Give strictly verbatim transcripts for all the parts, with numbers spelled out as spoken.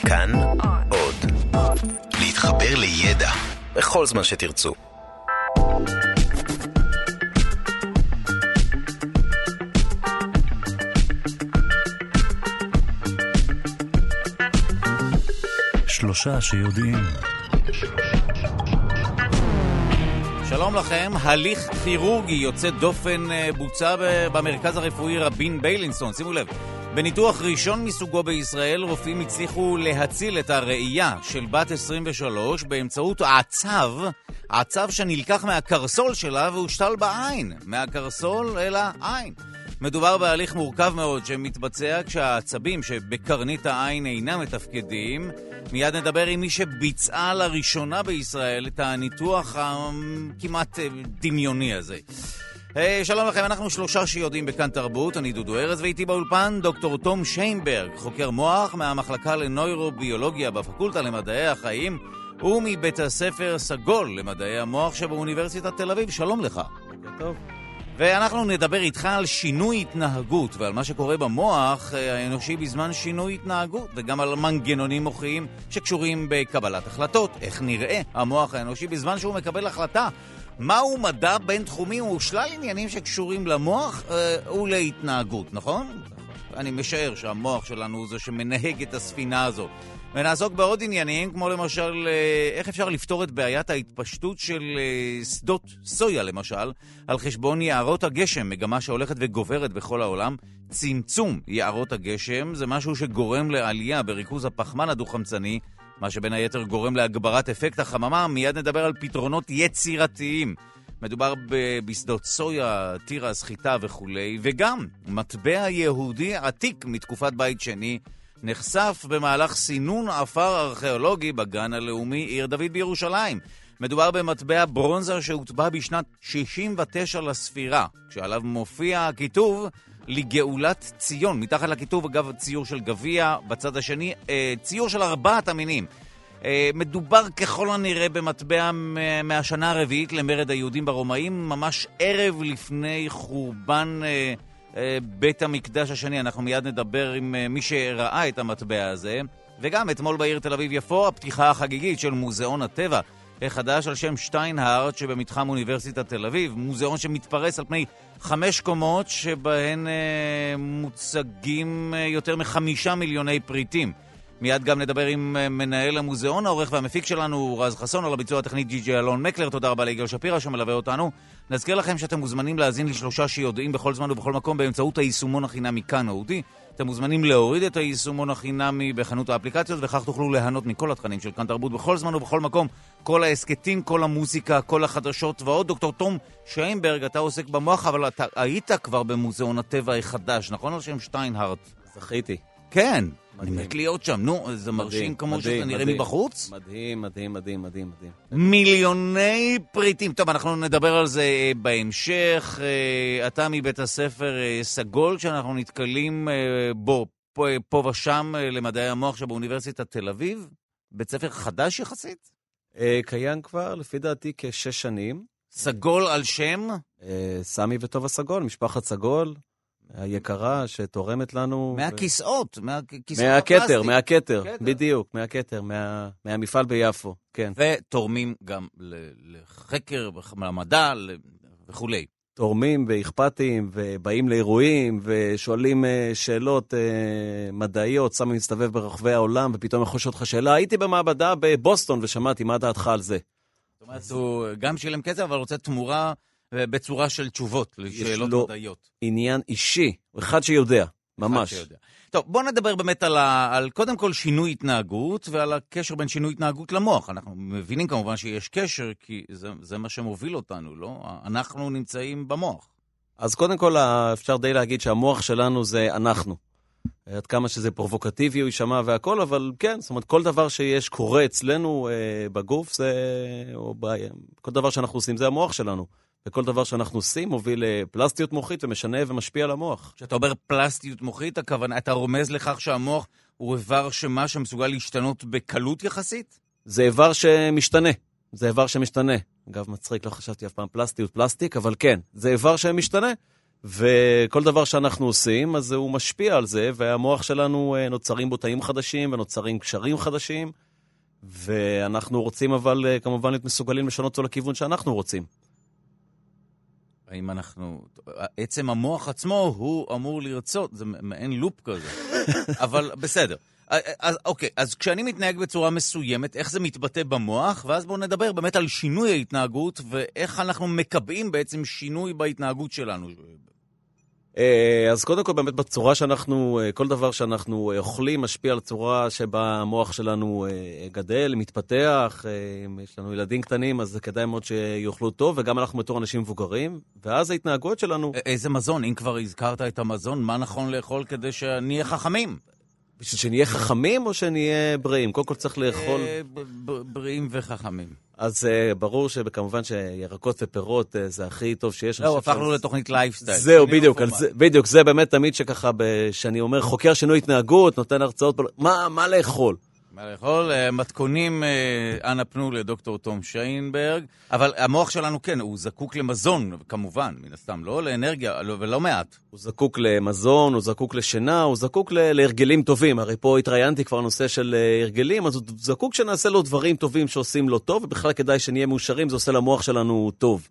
כאן עוד. להתחבר לידע בכל זמן שתרצו. שלושה שיודעים. שלום לכם, הליך כירורגי יוצא דופן בוצע במרכז הרפואי רבין ביילינסון. שימו לב, בניתוח ראשון מסוגו בישראל רופאים הצליחו להציל את הראייה של בת עשרים ושלוש באמצעות העצב, העצב שנלקח מהקרסול שלה והושתל בעין, מהקרסול אל העין. מדובר בהליך מורכב מאוד שמתבצע כשהעצבים שבקרנית העין אינם מתפקדים. מיד נדבר עם מי שביצעה לראשונה בישראל את הניתוח הכמעט דמיוני הזה. Hey, שלום לכם, אנחנו שלושה שיודעים בכאן תרבות, אני דודו ארז ואיתי באולפן דוקטור תום שיינברג, חוקר מוח מהמחלקה לנוירוביולוגיה בפקולטה למדעי החיים ומבית הספר סגול למדעי המוח שבאוניברסיטת תל אביב. שלום לך. טוב. ואנחנו נדבר איתך על שינוי התנהגות ועל מה שקורה במוח האנושי בזמן שינוי התנהגות, וגם על מנגנונים מוחיים שקשורים בקבלת החלטות, איך נראה המוח האנושי בזמן שהוא מקבל החלטה, מהו מדע בין תחומים ושלל עניינים שקשורים למוח אה, ולהתנהגות, נכון? אני משער שהמוח שלנו הוא זה שמנהג את הספינה הזו. ונעסוק בעוד עניינים, כמו למשל איך אפשר לפתור את בעיית ההתפשטות של שדות סויה למשל, על חשבון יערות הגשם, מגמה שהולכת וגוברת בכל העולם. צמצום יערות הגשם זה משהו שגורם לעלייה בריכוז הפחמן הדו-חמצני, מה שבין היתר גורם להגברת אפקט החממה. מיד נדבר על פתרונות יצירתיים. מדובר בשדות סויה, טירה, סחיטה וכו'. וגם מטבע יהודי עתיק מתקופת בית שני נחשף במהלך סינון עפר ארכיאולוגי בגן הלאומי עיר דוד בירושלים. מדובר במטבע ברונזה שהוטבע בשנת שישים ותשע לספירה, כשעליו מופיע הכיתוב לגאולת ציון. מתחת לכיתוב אגב ציור של גביע, בצד השני ציור של ארבעת המינים. מדובר ככל הנראה במטבע מהשנה הרביעית למרד היהודים ברומאים, ממש ערב לפני חורבן בית המקדש השני. אנחנו מיד נדבר עם מי שראה את המטבע הזה. וגם אתמול בעיר תל אביב יפו הפתיחה החגיגית של מוזיאון הטבע החדש על שם שטיינהרט שבמתחם אוניברסיטת תל אביב, מוזיאון שמתפרס על פני חמש קומות שבהן אה, מוצגים אה, יותר מחמישה מיליוני פריטים. מיד גם נדבר עם אה, מנהל המוזיאון, העורך והמפיק שלנו רז חסון, על הביצוע הטכנית ג'י ג'י אלון מקלר. תודה רבה ליגאל שפירא שמלווה אותנו. נזכיר לכם שאתם מוזמנים להאזין לשלושה שיודעים בכל זמן ובכל מקום באמצעות היישומון החינמי כאן אודי. אתם מוזמנים להוריד את היישומון החינמי בחנות האפליקציות, וכך תוכלו ליהנות מכל התכנים של כאן תרבות בכל זמן ובכל מקום, כל העסקטים, כל המוזיקה, כל החדשות ועוד. דוקטור תום שיינברג, אתה עוסק במוח, אבל אתה היית כבר במוזיאון הטבע החדש, נכון? על שם שטיינהרט. זכיתי. כן, אני מת להיות שם. נו, זה מרשים כמו שאתה נראה מבחוץ? מדהים, מדהים, מדהים, מדהים, מדהים. מיליוני פריטים. טוב, אנחנו נדבר על זה בהמשך. אתה מבית הספר סגול, שאנחנו נתקלים בו פה, פה ושם למדעי המוח שבאוניברסיטת תל אביב. בית ספר חדש יחסית? קיים כבר, לפי דעתי, כשש שנים. סגול על שם? סמי וטובה סגול, משפחת סגול. היקרה שתורמת לנו מהכיסאות, מהכיסאות מהכתר, מהכתר, בדיוק, מהכתר, מהמפעל ביפו, כן. ותורמים גם לחקר, למדע וכו'. תורמים ואכפתיים ובאים לאירועים ושואלים שאלות מדעיות, סמי מסתובב ברחבי העולם ופתאום יכול לשאול אותך שאלה, הייתי במעבדה בבוסטון ושמעתי מה דעתך על זה. זאת אומרת, הוא גם שילם כסף אבל רוצה תמורה בצורה של תשובות לשאלות מדעיות. עניין אישי, אחד שיודע, ממש. אחד שיודע. טוב, בוא נדבר באמת על, ה, על קודם כל שינוי התנהגות ועל הקשר בין שינוי התנהגות למוח. אנחנו מבינים כמובן שיש קשר, כי זה, זה מה שמוביל אותנו, לא? אנחנו נמצאים במוח. אז קודם כל אפשר די להגיד שהמוח שלנו זה אנחנו. עד כמה שזה פרובוקטיבי הוא יישמע והכל, אבל כן, זאת אומרת, כל דבר שיש קורה אצלנו אה, בגוף, זה, או ב, כל דבר שאנחנו עושים זה המוח שלנו. וכל דבר שאנחנו עושים מוביל לפלסטיות מוחית ומשנה ומשפיע על המוח. כשאתה אומר פלסטיות מוחית, הכוונה, אתה רומז לכך שהמוח הוא איבר שמה שמסוגל להשתנות בקלות יחסית? זה איבר שמשתנה. זה איבר שמשתנה. אגב, מצחיק, לא חשבתי אף פעם פלסטיות פלסטיק, אבל כן, זה איבר שמשתנה. וכל דבר שאנחנו עושים, אז הוא משפיע על זה, והמוח שלנו נוצרים בו תאים חדשים, ונוצרים קשרים חדשים, ואנחנו רוצים אבל כמובן להיות מסוגלים לשנות אותו לכיוון שאנחנו רוצים. האם אנחנו... עצם המוח עצמו הוא אמור לרצות, זה מעין לופ כזה. אבל בסדר. אז, אוקיי, אז כשאני מתנהג בצורה מסוימת, איך זה מתבטא במוח, ואז בואו נדבר באמת על שינוי ההתנהגות, ואיך אנחנו מקבעים בעצם שינוי בהתנהגות שלנו. אז קודם כל באמת בצורה שאנחנו, כל דבר שאנחנו אוכלים משפיע על צורה שבה המוח שלנו גדל, מתפתח, יש לנו ילדים קטנים, אז זה כדאי מאוד שיאכלו טוב, וגם אנחנו בתור אנשים מבוגרים, ואז ההתנהגות שלנו... איזה מזון? אם כבר הזכרת את המזון, מה נכון לאכול כדי שנהיה חכמים? בשביל שנהיה חכמים או שנהיה בריאים? קודם כל צריך לאכול... בריאים וחכמים. אז ברור שכמובן שירקות ופירות זה הכי טוב שיש. לא, הפכנו לתוכנית לייפסטייל. זהו, בדיוק, בדיוק, זה באמת תמיד שככה, שאני אומר, חוקר שינוי התנהגות, נותן הרצאות, מה לאכול? מה לאכול? מתכונים, אנא פנו לדוקטור תום שיינברג, אבל המוח שלנו כן, הוא זקוק למזון, כמובן, מן הסתם, לא לאנרגיה, ולא מעט. הוא זקוק למזון, הוא זקוק לשינה, הוא זקוק להרגלים טובים. הרי פה התראיינתי כבר נושא של הרגלים, אז הוא זקוק שנעשה לו דברים טובים שעושים לו טוב, ובכלל כדאי שנהיה מאושרים, זה עושה למוח שלנו טוב.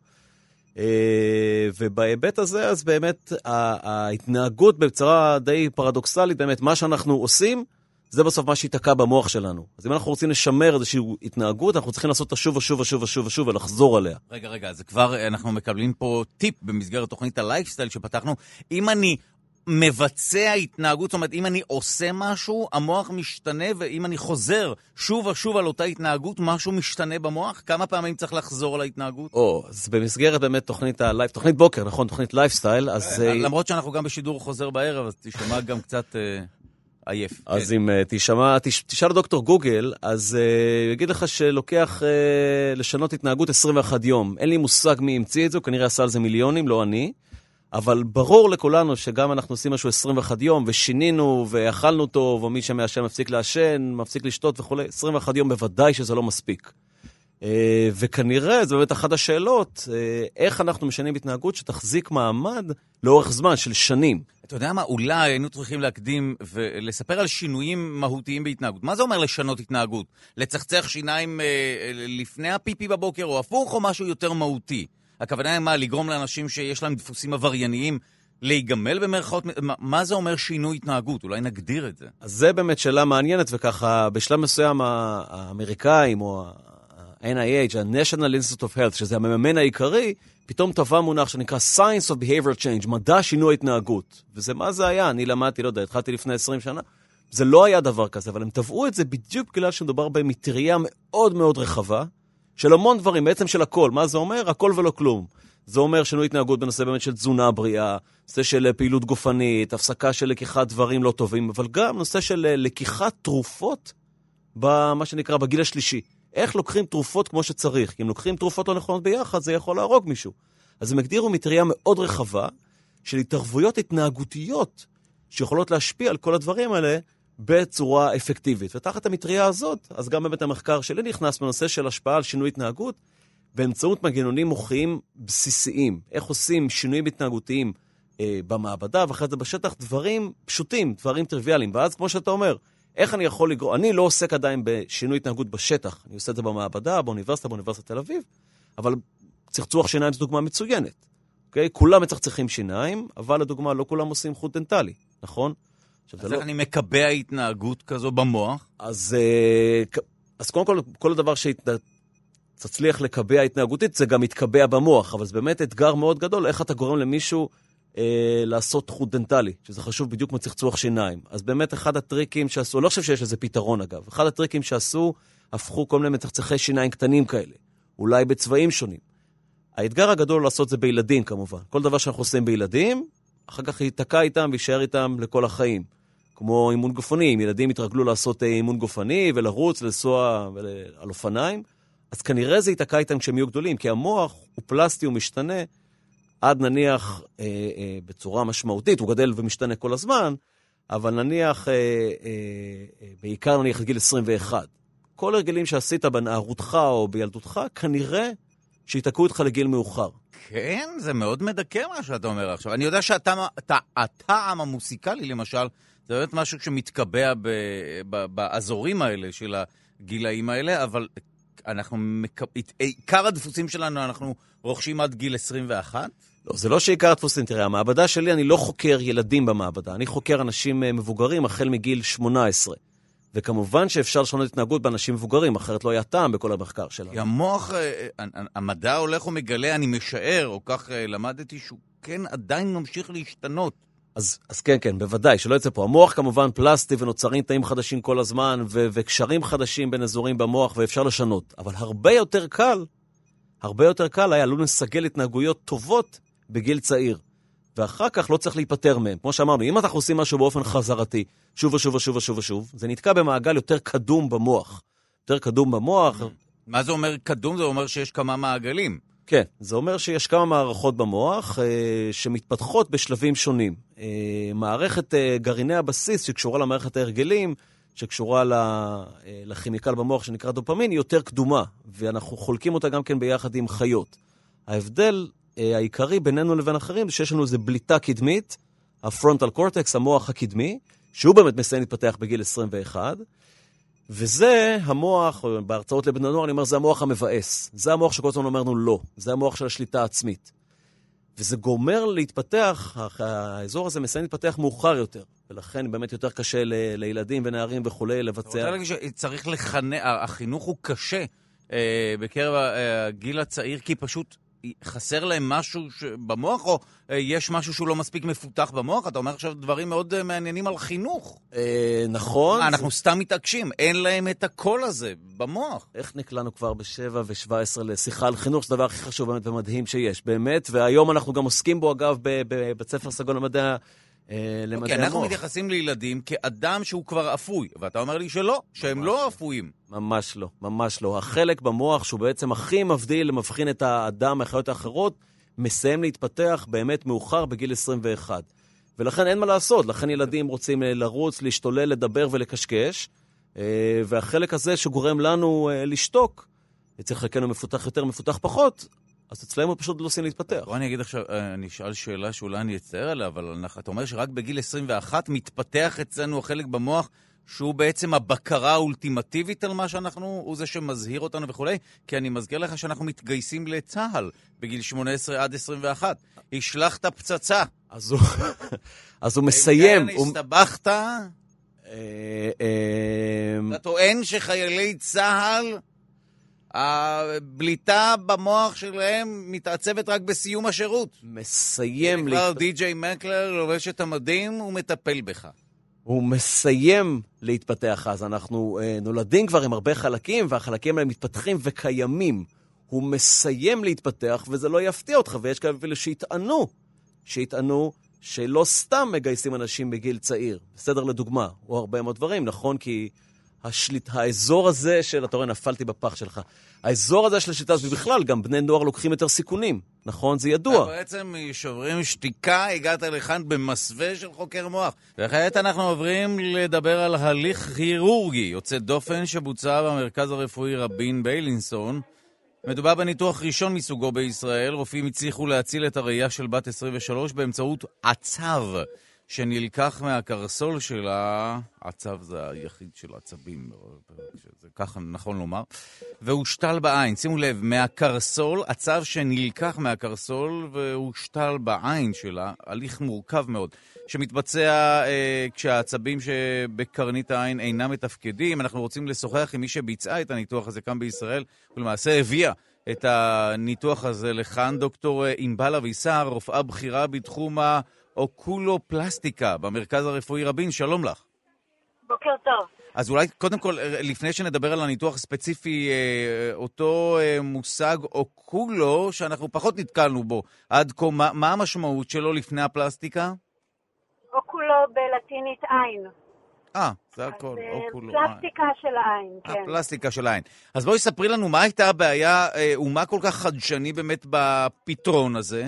ובהיבט הזה, אז באמת, ההתנהגות בצורה די פרדוקסלית, באמת, מה שאנחנו עושים, זה בסוף מה שיתקע במוח שלנו. אז אם אנחנו רוצים לשמר איזושהי התנהגות, אנחנו צריכים לעשות אותה שוב ושוב ושוב ושוב ושוב ולחזור עליה. רגע, רגע, אז כבר אנחנו מקבלים פה טיפ במסגרת תוכנית הלייפסטייל שפתחנו. אם אני מבצע התנהגות, זאת אומרת, אם אני עושה משהו, המוח משתנה, ואם אני חוזר שוב ושוב על אותה התנהגות, משהו משתנה במוח? כמה פעמים צריך לחזור על ההתנהגות? או, אז במסגרת באמת תוכנית הלייפ, תוכנית בוקר, נכון? תוכנית לייפסטייל, אז... למרות שאנחנו גם בשידור חוזר בערב, אז תשמע גם קצת... עייף. אז אם תשמע, תשאל דוקטור גוגל, אז הוא יגיד לך שלוקח לשנות התנהגות עשרים ואחד יום. אין לי מושג מי המציא את זה, הוא כנראה עשה על זה מיליונים, לא אני. אבל ברור לכולנו שגם אנחנו עושים משהו עשרים ואחד יום, ושינינו, ואכלנו טוב, או מי שמעשן מפסיק לעשן, מפסיק לשתות וכו'. עשרים ואחד יום בוודאי שזה לא מספיק. וכנראה, זו באמת אחת השאלות, איך אנחנו משנים התנהגות שתחזיק מעמד לאורך זמן של שנים. אתה יודע מה, אולי היינו צריכים להקדים ולספר על שינויים מהותיים בהתנהגות. מה זה אומר לשנות התנהגות? לצחצח שיניים לפני הפיפי בבוקר או הפוך או משהו יותר מהותי? הכוונה היא מה, לגרום לאנשים שיש להם דפוסים עבריינים להיגמל במרכאות? מה זה אומר שינוי התנהגות? אולי נגדיר את זה. אז זה באמת שאלה מעניינת, וככה בשלב מסוים האמריקאים או ה-אן איי אייץ', ה-National Institute of Health, שזה המממן העיקרי, פתאום טבע מונח שנקרא Science of Behavioral Change, מדע שינוי התנהגות. וזה מה זה היה? אני למדתי, לא יודע, התחלתי לפני עשרים שנה. זה לא היה דבר כזה, אבל הם טבעו את זה בדיוק בגלל שמדובר במטריה מאוד מאוד רחבה, של המון דברים, בעצם של הכל. מה זה אומר? הכל ולא כלום. זה אומר שינוי התנהגות בנושא באמת של תזונה בריאה, נושא של פעילות גופנית, הפסקה של לקיחת דברים לא טובים, אבל גם נושא של לקיחת תרופות במה שנקרא בגיל השלישי. איך לוקחים תרופות כמו שצריך? כי אם לוקחים תרופות לא נכונות ביחד, זה יכול להרוג מישהו. אז הם הגדירו מטריה מאוד רחבה של התערבויות התנהגותיות שיכולות להשפיע על כל הדברים האלה בצורה אפקטיבית. ותחת המטריה הזאת, אז גם באמת המחקר שלי נכנס בנושא של השפעה על שינוי התנהגות באמצעות מנגנונים מוחיים בסיסיים. איך עושים שינויים התנהגותיים אה, במעבדה, ואחרי זה בשטח דברים פשוטים, דברים טריוויאליים. ואז כמו שאתה אומר, איך אני יכול לגרום? אני לא עוסק עדיין בשינוי התנהגות בשטח. אני עושה את זה במעבדה, באוניברסיטה, באוניברסיטת תל אביב, אבל צחצוח שיניים זו דוגמה מצוינת. אוקיי? כולם מצחצחים שיניים, אבל לדוגמה לא כולם עושים חוט דנטלי, נכון? אז איך לא... אני מקבע התנהגות כזו במוח? אז, אז קודם כל, כל הדבר שתצליח לקבע התנהגותית, זה גם יתקבע במוח, אבל זה באמת אתגר מאוד גדול, איך אתה גורם למישהו אה, לעשות חוט דנטלי, שזה חשוב בדיוק כמו צחצוח שיניים. אז באמת אחד הטריקים שעשו, לא חושב שיש לזה פתרון אגב, אחד הטריקים שעשו, הפכו כל מיני מצחצחי שיניים קטנים כאלה, אולי בצבעים שונים. האתגר הגדול לעשות זה בילדים כמובן. כל דבר שאנחנו עושים בילדים, אחר כך ייתקע איתם וישאר איתם לכל החיים. כמו אימון גופני, אם ילדים יתרגלו לעשות אימון גופני ולרוץ, לנסוע על אופניים, אז כנראה זה ייתקע איתם כשהם יהיו גדולים, כי המוח הוא פלסטי, הוא משתנה, עד נניח אה, אה, בצורה משמעותית, הוא גדל ומשתנה כל הזמן, אבל נניח, אה, אה, אה, בעיקר נניח גיל עשרים ואחת. כל הרגלים שעשית בנערותך או בילדותך, כנראה שיתקעו איתך לגיל מאוחר. כן, זה מאוד מדכא מה שאתה אומר עכשיו. אני יודע שהטעם המוסיקלי, למשל, זה באמת משהו שמתקבע ב, ב, באזורים האלה של הגילאים האלה, אבל אנחנו, עיקר הדפוסים שלנו אנחנו רוכשים עד גיל עשרים ואחת? לא, זה לא שעיקר הדפוסים. תראה, המעבדה שלי, אני לא חוקר ילדים במעבדה, אני חוקר אנשים מבוגרים החל מגיל שמונה עשרה. וכמובן שאפשר לשנות התנהגות באנשים מבוגרים, אחרת לא היה טעם בכל המחקר שלנו. כי המוח, המדע הולך ומגלה, אני משער, או כך למדתי, שהוא כן עדיין ממשיך להשתנות. אז, אז כן, כן, בוודאי, שלא יצא פה. המוח כמובן פלסטי ונוצרים תאים חדשים כל הזמן, ו- וקשרים חדשים בין אזורים במוח, ואפשר לשנות. אבל הרבה יותר קל, הרבה יותר קל היה לא נסגל התנהגויות טובות בגיל צעיר. ואחר כך לא צריך להיפטר מהם. כמו שאמרנו, אם אנחנו עושים משהו באופן חזרתי, שוב ושוב ושוב ושוב ושוב, זה נתקע במעגל יותר קדום במוח. יותר קדום במוח. מה זה אומר קדום? זה אומר שיש כמה מעגלים. כן, זה אומר שיש כמה מערכות במוח אה, שמתפתחות בשלבים שונים. אה, מערכת אה, גרעיני הבסיס שקשורה למערכת ההרגלים, שקשורה ל, אה, לכימיקל במוח שנקרא דופמין, היא יותר קדומה, ואנחנו חולקים אותה גם כן ביחד עם חיות. ההבדל אה, העיקרי בינינו לבין אחרים, שיש לנו איזו בליטה קדמית, הפרונטל קורטקס, המוח הקדמי, שהוא באמת מסיים להתפתח בגיל עשרים ואחת, וזה המוח, בהרצאות לבני נוער אני אומר, זה המוח המבאס. זה המוח שכל הזמן אומרנו לא. זה המוח של השליטה העצמית. וזה גומר להתפתח, האזור הזה מסיים להתפתח מאוחר יותר. ולכן באמת יותר קשה ל- לילדים ונערים וכולי לבצע. אתה רוצה להגיד שצריך לחנך, החינוך הוא קשה אה, בקרב הגיל הצעיר, כי פשוט חסר להם משהו במוח, או יש משהו שהוא לא מספיק מפותח במוח? אתה אומר עכשיו דברים מאוד מעניינים על חינוך. נכון. אנחנו סתם מתעקשים, אין להם את הקול הזה במוח. איך נקלענו כבר בשבע ושבע עשרה לשיחה על חינוך, זה דבר הכי חשוב באמת ומדהים שיש, באמת, והיום אנחנו גם עוסקים בו, אגב, בבית ספר סגול למדע למדעי המוח. אנחנו מתייחסים לילדים כאדם שהוא כבר אפוי, ואתה אומר לי שלא, שהם לא אפויים. ממש לא, ממש לא. החלק במוח שהוא בעצם הכי מבדיל למבחין את האדם מהחיות האחרות, מסיים להתפתח באמת מאוחר בגיל עשרים ואחת. ולכן אין מה לעשות, לכן ילדים רוצים לרוץ, להשתולל, לדבר ולקשקש, והחלק הזה שגורם לנו לשתוק, אצל חלקנו מפותח יותר, מפותח פחות, אז אצלם הוא פשוט לא עושים להתפתח. בוא אני אגיד עכשיו, אני אשאל שאלה שאולי אני אצטער עליה, אבל אתה אומר שרק בגיל עשרים ואחת מתפתח אצלנו החלק במוח, שהוא בעצם הבקרה האולטימטיבית על מה שאנחנו, הוא זה שמזהיר אותנו וכו', כי אני מזכיר לך שאנחנו מתגייסים לצהל בגיל שמונה עשרה עד עשרים ואחת. השלחת פצצה. אז הוא, אז הוא מסיים. כן, הסתבכת. אתה טוען שחיילי צהל, הבליטה במוח שלהם מתעצבת רק בסיום השירות. מסיים. כבר די-ג'יי מקלר לובש את המדים ומטפל בך. הוא מסיים להתפתח, אז אנחנו אה, נולדים כבר עם הרבה חלקים, והחלקים האלה מתפתחים וקיימים. הוא מסיים להתפתח, וזה לא יפתיע אותך, ויש כאלה אפילו שיטענו, שיטענו שלא סתם מגייסים אנשים בגיל צעיר. בסדר לדוגמה, או הרבה מאוד דברים, נכון? כי השליט, האזור הזה של, אתה רואה, נפלתי בפח שלך, האזור הזה של השליטה, ובכלל, גם בני נוער לוקחים יותר סיכונים, נכון? זה ידוע. בעצם שוברים שתיקה, הגעת לכאן במסווה של חוקר מוח. וכעת אנחנו עוברים לדבר על הליך כירורגי, יוצא דופן שבוצע במרכז הרפואי רבין ביילינסון. מדובר בניתוח ראשון מסוגו בישראל, רופאים הצליחו להציל את הראייה של בת עשרים ושלוש באמצעות עצב. שנלקח מהקרסול שלה, עצב זה היחיד של עצבים, זה ככה נכון לומר, והושתל בעין, שימו לב, מהקרסול, עצב שנלקח מהקרסול והושתל בעין שלה, הליך מורכב מאוד, שמתבצע אה, כשהעצבים שבקרנית העין אינם מתפקדים. אנחנו רוצים לשוחח עם מי שביצעה את הניתוח הזה כאן בישראל, ולמעשה הביאה את הניתוח הזה לכאן, דוקטור ענבל אבישר, רופאה בכירה בתחום ה... אוקולופלסטיקה במרכז הרפואי רבין. שלום לך. בוקר טוב. אז אולי קודם כל, לפני שנדבר על הניתוח הספציפי, אותו מושג אוקולו שאנחנו פחות נתקלנו בו עד כה, מה, מה המשמעות שלו לפני הפלסטיקה? אוקולו בלטינית עין. אה, זה הכל, אוקולו. פלסטיקה של העין, כן. הפלסטיקה של העין. אז בואי ספרי לנו מה הייתה הבעיה, ומה כל כך חדשני באמת בפתרון הזה?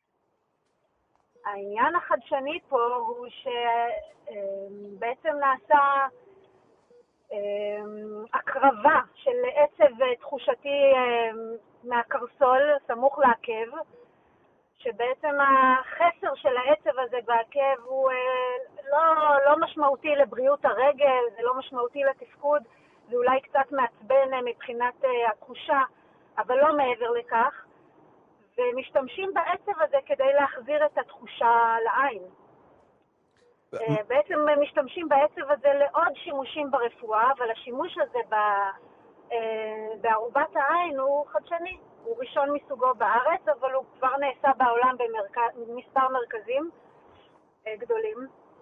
העניין החדשני פה הוא שבעצם נעשה הקרבה של עצב תחושתי מהקרסול, סמוך לעקב, שבעצם החסר של העצב הזה בעקב הוא לא, לא משמעותי לבריאות הרגל, זה לא משמעותי לתפקוד, זה אולי קצת מעצבן מבחינת התחושה, אבל לא מעבר לכך, ומשתמשים בעצב הזה כדי להחזיר את התחושה לעין. בעצם משתמשים בעצב הזה לעוד שימושים ברפואה, אבל השימוש הזה בערובת העין הוא חדשני. הוא ראשון מסוגו בארץ, אבל הוא כבר נעשה בעולם במספר מרכזים גדולים.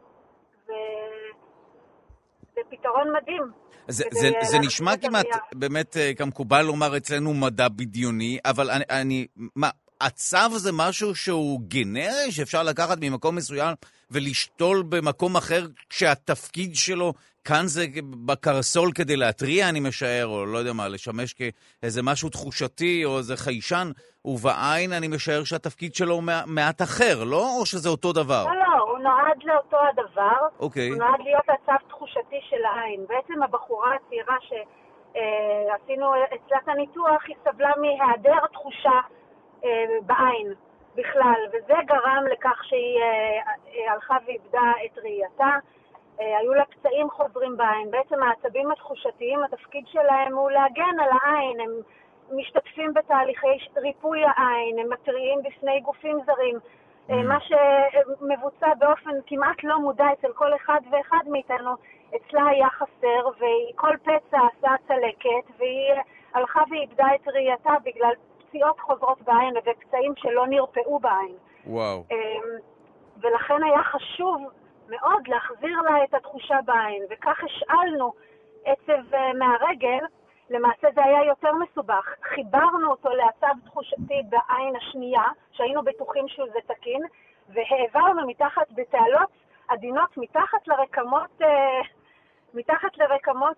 וזה פתרון מדהים. זה, זה, זה נשמע כמעט, באמת, כמקובל לומר אצלנו מדע בדיוני, אבל אני, אני מה, הצו זה משהו שהוא גנרי, שאפשר לקחת ממקום מסוים ולשתול במקום אחר, כשהתפקיד שלו כאן זה בקרסול כדי להטריע, אני משער, או לא יודע מה, לשמש כאיזה משהו תחושתי, או איזה חיישן, ובעין אני משער שהתפקיד שלו מעט אחר, לא? או שזה אותו דבר? לא, לא, הוא נועד לאותו הדבר. אוקיי. הוא נועד להיות הצו תחושתי של העין. בעצם הבחורה הצעירה שעשינו אצלה את הניתוח, היא סבלה מהיעדר תחושה בעין בכלל, וזה גרם לכך שהיא הלכה ואיבדה את ראייתה. היו לה פצעים חוזרים בעין. בעצם העצבים התחושתיים, התפקיד שלהם הוא להגן על העין. הם משתתפים בתהליכי ריפוי העין, הם מטריעים בפני גופים זרים. Mm. מה שמבוצע באופן כמעט לא מודע אצל כל אחד ואחד מאיתנו, אצלה היה חסר, וכל פצע עשה צלקת, והיא הלכה ואיבדה את ראייתה בגלל פציעות חוזרות בעין ופצעים שלא נרפאו בעין. וואו. ולכן היה חשוב מאוד להחזיר לה את התחושה בעין, וכך השאלנו עצב מהרגל. למעשה זה היה יותר מסובך. חיברנו אותו לעצב תחושתי בעין השנייה, שהיינו בטוחים שזה תקין, והעברנו מתחת בתעלות עדינות, מתחת לרקמות, מתחת לרקמות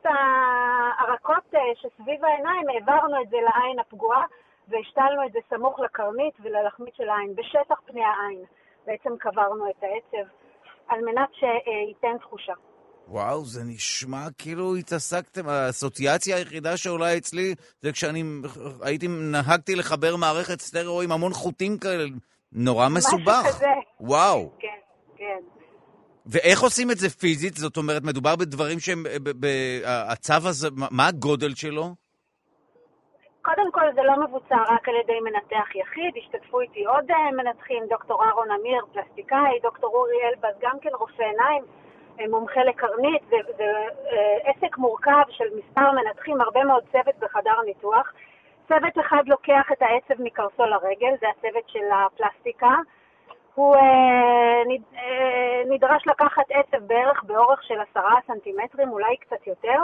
הרכות שסביב העיניים, העברנו את זה לעין הפגועה, והשתלנו את זה סמוך לקרנית וללחמית של העין, בשטח פני העין. בעצם קברנו את העצב, על מנת שייתן תחושה. וואו, זה נשמע כאילו התעסקתם, האסוציאציה היחידה שעולה אצלי, זה כשאני הייתי, נהגתי לחבר מערכת סטריאו עם המון חוטים כאלה, נורא מסובך. משהו כזה. וואו. כן, כן. ואיך עושים את זה פיזית? זאת אומרת, מדובר בדברים שהם, הצו הזה, מה הגודל שלו? קודם כל זה לא מבוצע רק על ידי מנתח יחיד, השתתפו איתי עוד מנתחים, דוקטור אהרון אמיר, פלסטיקאי, דוקטור אורי אלבז, גם כן רופא עיניים, מומחה לקרנית. זה, זה עסק מורכב של מספר מנתחים, הרבה מאוד צוות בחדר ניתוח. צוות אחד לוקח את העצב מקרסול הרגל, זה הצוות של הפלסטיקה. הוא אה, נד, אה, נדרש לקחת עצב בערך באורך של עשרה סנטימטרים, אולי קצת יותר.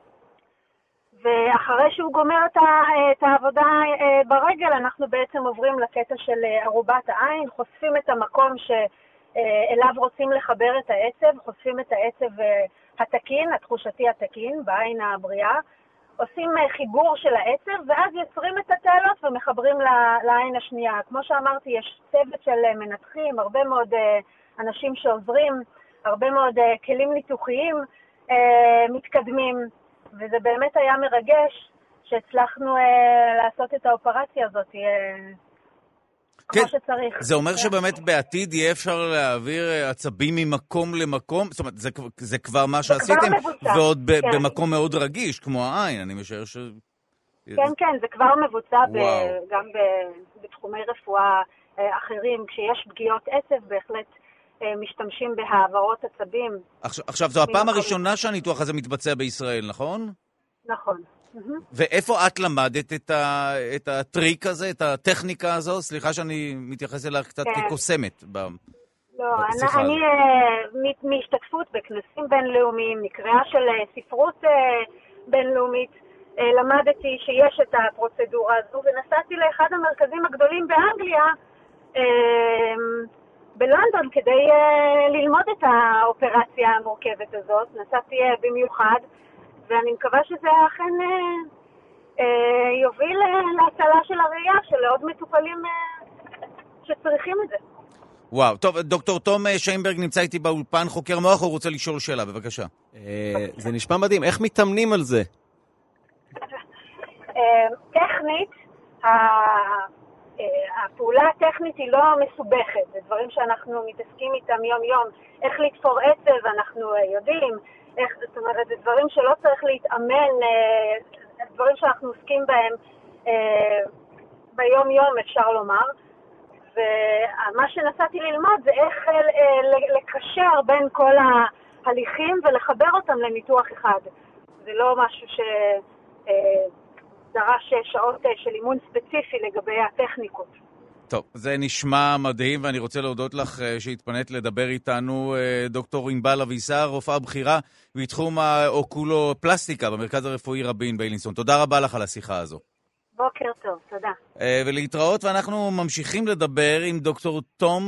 ואחרי שהוא גומר את, ה, את העבודה אה, ברגל, אנחנו בעצם עוברים לקטע של ערובת העין, חושפים את המקום ש... אליו רוצים לחבר את העצב, חושפים את העצב התקין, התחושתי התקין, בעין הבריאה, עושים חיבור של העצב, ואז יוצרים את התעלות ומחברים לעין השנייה. כמו שאמרתי, יש צוות של מנתחים, הרבה מאוד אנשים שעוזרים, הרבה מאוד כלים ניתוחיים מתקדמים, וזה באמת היה מרגש שהצלחנו לעשות את האופרציה הזאת. כן, שצריך. זה אומר שבאמת בעתיד יהיה אפשר להעביר עצבים ממקום למקום, זאת אומרת, זה, זה כבר מה שעשיתם, ועוד ב, כן. במקום מאוד רגיש, כמו העין, אני משער ש... כן, כן, זה כבר מבוצע ב, גם ב, בתחומי רפואה אחרים. כשיש פגיעות עצב, בהחלט משתמשים בהעברות עצבים. עכשיו, עכשיו זו הפעם הראשונה שהניתוח הזה מתבצע בישראל, נכון? נכון. ואיפה את למדת את, ה, את הטריק הזה, את הטכניקה הזו? סליחה שאני מתייחס אליה קצת כן. כקוסמת. ב... לא, אני, אני uh, מהשתתפות בכנסים בינלאומיים, מקריאה של uh, ספרות uh, בינלאומית, uh, למדתי שיש את הפרוצדורה הזו, ונסעתי לאחד המרכזים הגדולים באנגליה, uh, בלונדון, כדי uh, ללמוד את האופרציה המורכבת הזאת. נסעתי uh, במיוחד, ואני מקווה שזה אכן אה, אה, יוביל להצלה של הראייה, של עוד מטופלים אה, שצריכים את זה. וואו, טוב, דוקטור תום שיינברג נמצא איתי באולפן, חוקר מוח, הוא רוצה לשאול שאלה, בבקשה. זה נשמע מדהים, איך מתאמנים על זה? טכנית, הפעולה הטכנית היא לא מסובכת, זה דברים שאנחנו מתעסקים איתם יום יום, איך לתפור עצב, אנחנו יודעים, איך, זאת אומרת, זה דברים שלא צריך להתאמן, דברים שאנחנו עוסקים בהם ביום יום, אפשר לומר. ומה שנסעתי ללמוד זה איך לקשר בין כל ההליכים ולחבר אותם לניתוח אחד. זה לא משהו שדרש שעות של אימון ספציפי לגבי הטכניקות. טוב, זה נשמע מדהים, ואני רוצה להודות לך שהתפנית לדבר איתנו, דוקטור ענבל אבישר, רופאה בכירה בתחום האוקולופלסטיקה במרכז הרפואי רבין ביילינסון. תודה רבה לך על השיחה הזו. בוקר טוב, תודה. ולהתראות, ואנחנו ממשיכים לדבר עם דוקטור תום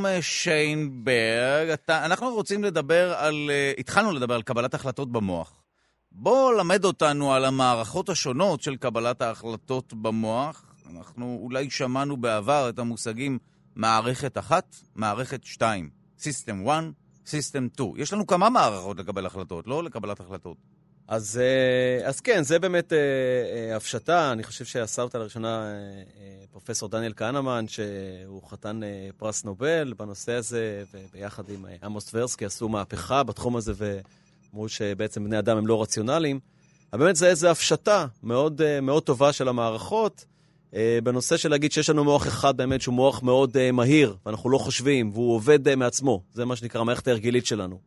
שיינברג. אנחנו רוצים לדבר על, התחלנו לדבר על קבלת החלטות במוח. בוא למד אותנו על המערכות השונות של קבלת ההחלטות במוח. אנחנו אולי שמענו בעבר את המושגים מערכת אחת, מערכת שתיים. סיסטם אחת, סיסטם שתיים. יש לנו כמה מערכות לקבל החלטות, לא לקבלת החלטות. אז, אז כן, זה באמת הפשטה. אני חושב שעשה אותה לראשונה פרופסור דניאל קהנמן, שהוא חתן פרס נובל בנושא הזה, וביחד עם עמוס טברסקי עשו מהפכה בתחום הזה, ואמרו שבעצם בני אדם הם לא רציונליים. אבל באמת זה איזו הפשטה מאוד, מאוד טובה של המערכות, בנושא של להגיד שיש לנו מוח אחד באמת שהוא מוח מאוד מהיר, ואנחנו לא חושבים, והוא עובד מעצמו. זה מה שנקרא המערכת ההרגילית שלנו.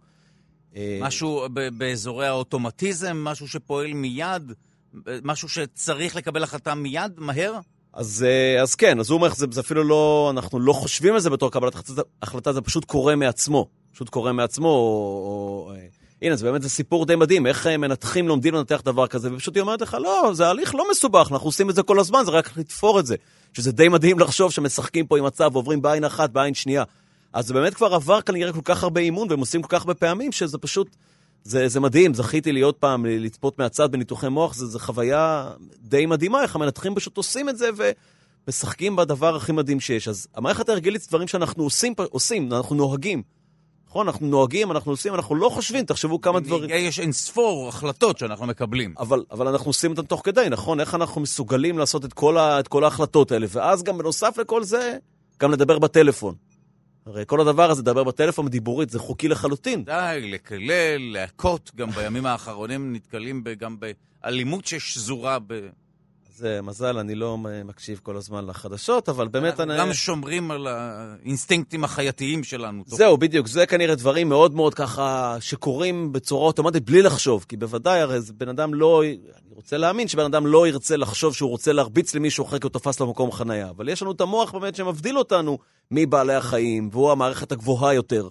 משהו באזורי האוטומטיזם, משהו שפועל מיד, משהו שצריך לקבל החלטה מיד, מהר? אז, אז כן, אז הוא אומר, זה, זה אפילו לא, אנחנו לא חושבים על זה בתור קבלת החלטה, זה פשוט קורה מעצמו. פשוט קורה מעצמו, או, או, הנה, זה באמת זה סיפור די מדהים, איך מנתחים, לומדים לנתח דבר כזה, ופשוט היא אומרת לך, לא, זה הליך לא מסובך, אנחנו עושים את זה כל הזמן, זה רק לתפור את זה. שזה די מדהים לחשוב שמשחקים פה עם מצב, ועוברים בעין אחת, בעין שנייה. אז זה באמת כבר עבר כנראה כל כך הרבה אימון, והם עושים כל כך הרבה פעמים, שזה פשוט, זה, זה מדהים. זכיתי להיות פעם, לצפות מהצד בניתוחי מוח, זה, זה חוויה די מדהימה, איך המנתחים פשוט עושים את זה, ומשחקים בדבר הכי מדהים שיש. אז המערכת ההרגילית, דברים שאנחנו עושים, עושים, אנחנו נוהגים. נכון, אנחנו נוהגים, אנחנו עושים, אנחנו לא חושבים, תחשבו כמה דברים. יש אין ספור החלטות שאנחנו מקבלים. אבל, אבל אנחנו עושים אותם תוך כדי, נכון? איך אנחנו מסוגלים לעשות את כל, ה, את כל ההחלטות האלה, ואז גם בנוסף לכל זה, גם לדבר בטלפון. הרי כל הדבר הזה, לדבר בטלפון דיבורית, זה חוקי לחלוטין. די, לקלל, להכות, גם בימים האחרונים נתקלים גם באלימות ששזורה ב... זה מזל, אני לא מקשיב כל הזמן לחדשות, אבל באמת אני... גם שומרים על האינסטינקטים החייתיים שלנו. זהו, בדיוק, זה כנראה דברים מאוד מאוד ככה שקורים בצורה אוטומטית בלי לחשוב, כי בוודאי הרי בן אדם לא... אני רוצה להאמין שבן אדם לא ירצה לחשוב שהוא רוצה להרביץ למישהו אחרי כי הוא תפס לו מקום חנייה, אבל יש לנו את המוח באמת שמבדיל אותנו מבעלי החיים, והוא המערכת הגבוהה יותר.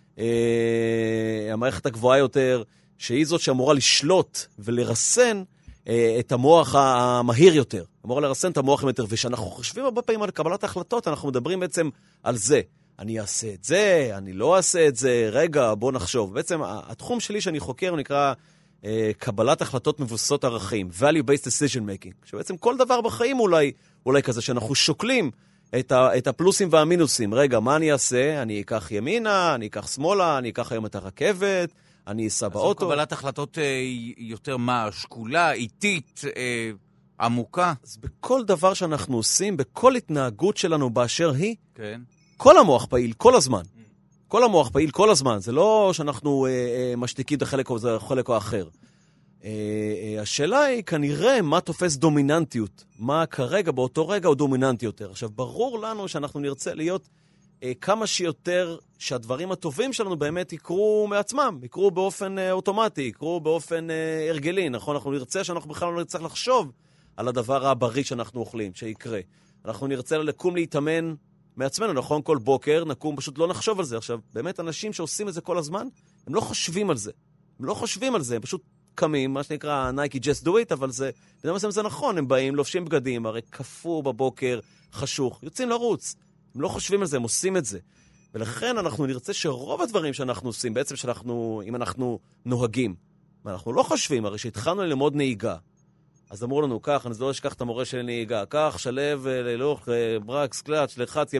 המערכת הגבוהה יותר, שהיא זאת שאמורה לשלוט ולרסן את המוח המהיר יותר. אמורה לרסן את המוח יותר, ושאנחנו חושבים הרבה פעמים על קבלת ההחלטות, אנחנו מדברים בעצם על זה. אני אעשה את זה, אני לא אעשה את זה, רגע, בוא נחשוב. בעצם התחום שלי שאני חוקר נקרא אה, קבלת החלטות מבוססות ערכים, value-based decision making, שבעצם כל דבר בחיים אולי, אולי כזה, שאנחנו שוקלים את, ה, את הפלוסים והמינוסים. רגע, מה אני אעשה? אני אקח ימינה, אני אקח שמאלה, אני אקח היום את הרכבת, אני אסע באוטו. זו קבלת החלטות אה, יותר מה? שקולה, איטית, אה, עמוקה? אז בכל דבר שאנחנו עושים, בכל התנהגות שלנו באשר היא, כן. כל המוח פעיל, כל הזמן. Mm. כל המוח פעיל, כל הזמן. זה לא שאנחנו אה, אה, משתיקים את החלק או זה חלק או אחר. אה, אה, השאלה היא כנראה מה תופס דומיננטיות. מה כרגע, באותו רגע, הוא דומיננטי יותר. עכשיו, ברור לנו שאנחנו נרצה להיות כמה שיותר שהדברים הטובים שלנו באמת יקרו מעצמם, יקרו באופן אה, אוטומטי, יקרו באופן אה, הרגלי, נכון? אנחנו נרצה שאנחנו בכלל לא נצטרך לחשוב על הדבר הבריא שאנחנו אוכלים, שיקרה. אנחנו נרצה לקום להתאמן מעצמנו, נכון? כל בוקר נקום, פשוט לא נחשוב על זה. עכשיו, באמת אנשים שעושים את זה כל הזמן, הם לא חושבים על זה. הם לא חושבים על זה, הם פשוט קמים, מה שנקרא נייקי just do it, אבל זה, בדם הזה זה נכון, הם באים, לובשים בגדים, הרי כפו בבוקר, חשוך, יוצאים לרוץ. הם לא חושבים על זה, הם עושים את זה. ולכן אנחנו נרצה שרוב הדברים שאנחנו עושים, בעצם שאנחנו, אם אנחנו נוהגים, ואנחנו לא חושבים, הרי שהתחלנו ללמוד נהיגה, אז אמרו לנו כך, אני לא אשכח את המורה של נהיגה, כך, שלב, ללוך, ברקס, קלאץ', לחץ, ימין.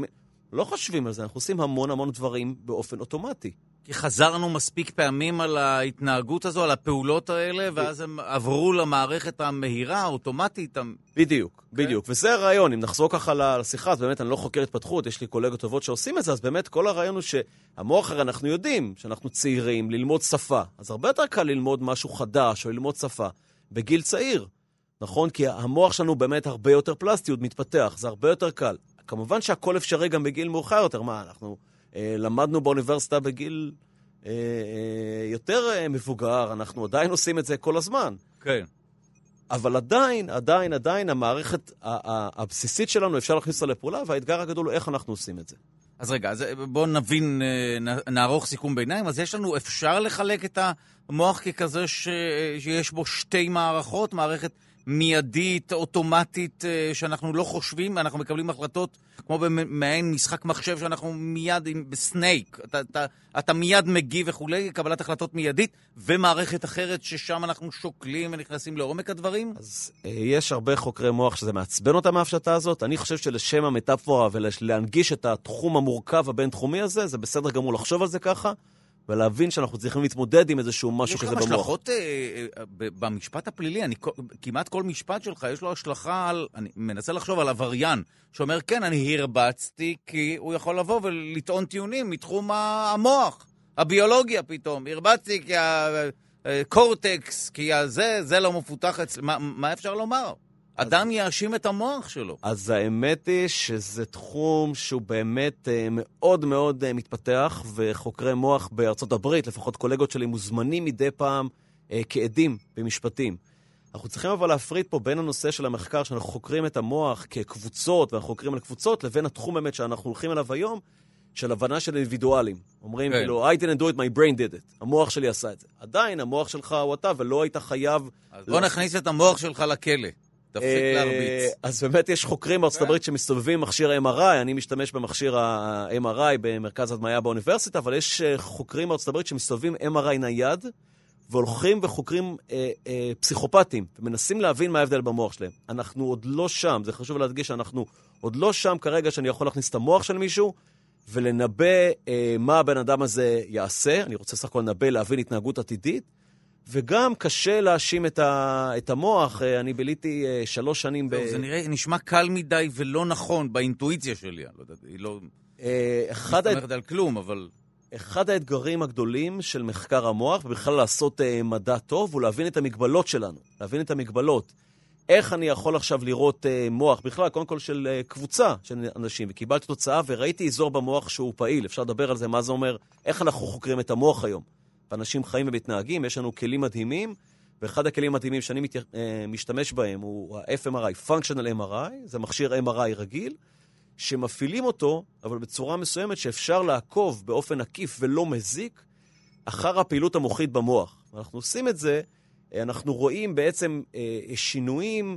לא חושבים על זה, אנחנו עושים המון המון דברים באופן אוטומטי. כי חזרנו מספיק פעמים על ההתנהגות הזו, על הפעולות האלה, ואז הם עברו למערכת המהירה, האוטומטית. בדיוק, בדיוק. וזה הרעיון, אם נחזור ככה לשיחה, אז באמת אני לא חוקר התפתחות, יש לי קולגות טובות שעושים את זה, אז באמת כל הרעיון הוא שהמוח הרי אנחנו יודעים, שאנחנו צעירים, ללמוד שפה. אז הרבה יותר קל ללמוד משהו חדש, או ללמוד שפה, בגיל צעיר. נכון? כי המוח שלנו באמת הרבה יותר פלסטי, הוא מתפתח, זה הרבה יותר קל. כמובן שהכל אפשרי גם בגיל מאוחר יותר. מה, אנחנו אה, למדנו באוניברסיטה בגיל אה, אה, יותר אה, מבוגר, אנחנו עדיין עושים את זה כל הזמן. כן. אבל עדיין, עדיין, עדיין, המערכת הבסיסית שלנו אפשר להכניס אותה לפעולה, והאתגר הגדול הוא איך אנחנו עושים את זה. אז רגע, אז בואו נבין, נערוך סיכום ביניים. אז יש לנו, אפשר לחלק את המוח ככזה ש... שיש בו שתי מערכות, מערכת מיידית, אוטומטית, שאנחנו לא חושבים, אנחנו מקבלים החלטות כמו במעין משחק מחשב שאנחנו מיד בסנייק, אתה, אתה, אתה מיד מגיב וכולי, קבלת החלטות מיידית, ומערכת אחרת ששם אנחנו שוקלים ונכנסים לעומק הדברים? אז יש הרבה חוקרי מוח שזה מעצבן אותם מההפשטה הזאת. אני חושב שלשם המטאפורה ולהנגיש את התחום המורכב הבין-תחומי הזה, זה בסדר גמור לחשוב על זה ככה, ולהבין שאנחנו צריכים להתמודד עם איזשהו משהו כזה במוח. יש לו השלכות אה, במשפט הפלילי, אני, כמעט כל משפט שלך יש לו השלכה על, אני מנסה לחשוב על עבריין, שאומר, כן, אני הרבצתי, כי הוא יכול לבוא ולטעון טיעונים מתחום המוח, הביולוגיה פתאום, הרבצתי כי הקורטקס, כי זה, זה לא מפותח אצל, מה, מה אפשר לומר? אדם יאשים את המוח שלו. אז האמת היא שזה תחום שהוא באמת מאוד מאוד מתפתח, וחוקרי מוח בארצות הברית, לפחות קולגות שלי, מוזמנים מדי פעם כעדים במשפטים. אנחנו צריכים אבל להפריד פה בין הנושא של המחקר, שאנחנו חוקרים את המוח כקבוצות, ואנחנו חוקרים על קבוצות, לבין התחום באמת שאנחנו הולכים אליו היום, של הבנה של אינדיבידואלים. אומרים, כאילו, I didn't do it, my brain did it. המוח שלי עשה את זה. עדיין, המוח שלך הוא אתה, ולא היית חייב... אז בוא נכניס את המוח שלך לכלא. תפסיק להרביץ. אז באמת יש חוקרים בארצות הברית שמסתובבים מכשיר ה-אם אר איי, אני משתמש במכשיר ה-אם אר איי במרכז הדמיה באוניברסיטה, אבל יש חוקרים בארצות הברית שמסתובבים אם אר איי נייד, והולכים וחוקרים אה, אה, פסיכופטים, ומנסים להבין מה ההבדל במוח שלהם. אנחנו עוד לא שם, זה חשוב להדגיש שאנחנו עוד לא שם כרגע שאני יכול להכניס את המוח של מישהו, ולנבא אה, מה הבן אדם הזה יעשה, אני רוצה סך הכל לנבא להבין התנהגות עתידית, וגם קשה להאשים את, ה, את המוח. אני ביליתי uh, שלוש שנים ב... זה נראה, נשמע קל מדי ולא נכון באינטואיציה שלי. אני לא יודעת, היא לא מסתמכת על כלום, אבל... אחד האתגרים הגדולים של מחקר המוח, ובכלל לעשות uh, מדע טוב, הוא להבין את המגבלות שלנו. להבין את המגבלות. איך אני יכול עכשיו לראות uh, מוח, בכלל, קודם כל של uh, קבוצה של אנשים, וקיבלתי תוצאה וראיתי אזור במוח שהוא פעיל. אפשר לדבר על זה, מה זה אומר, איך אנחנו חוקרים את המוח היום. אנשים חיים ומתנהגים, יש לנו כלים מדהימים, ואחד הכלים מדהימים שאני מת... משתמש בהם הוא ה-אף אם אר איי, Functional אם אר איי, זה מכשיר אם אר איי רגיל, שמפעילים אותו, אבל בצורה מסוימת שאפשר לעקוב באופן עקיף ולא מזיק, אחר הפעילות המוחית במוח. אנחנו עושים את זה, אנחנו רואים בעצם שינויים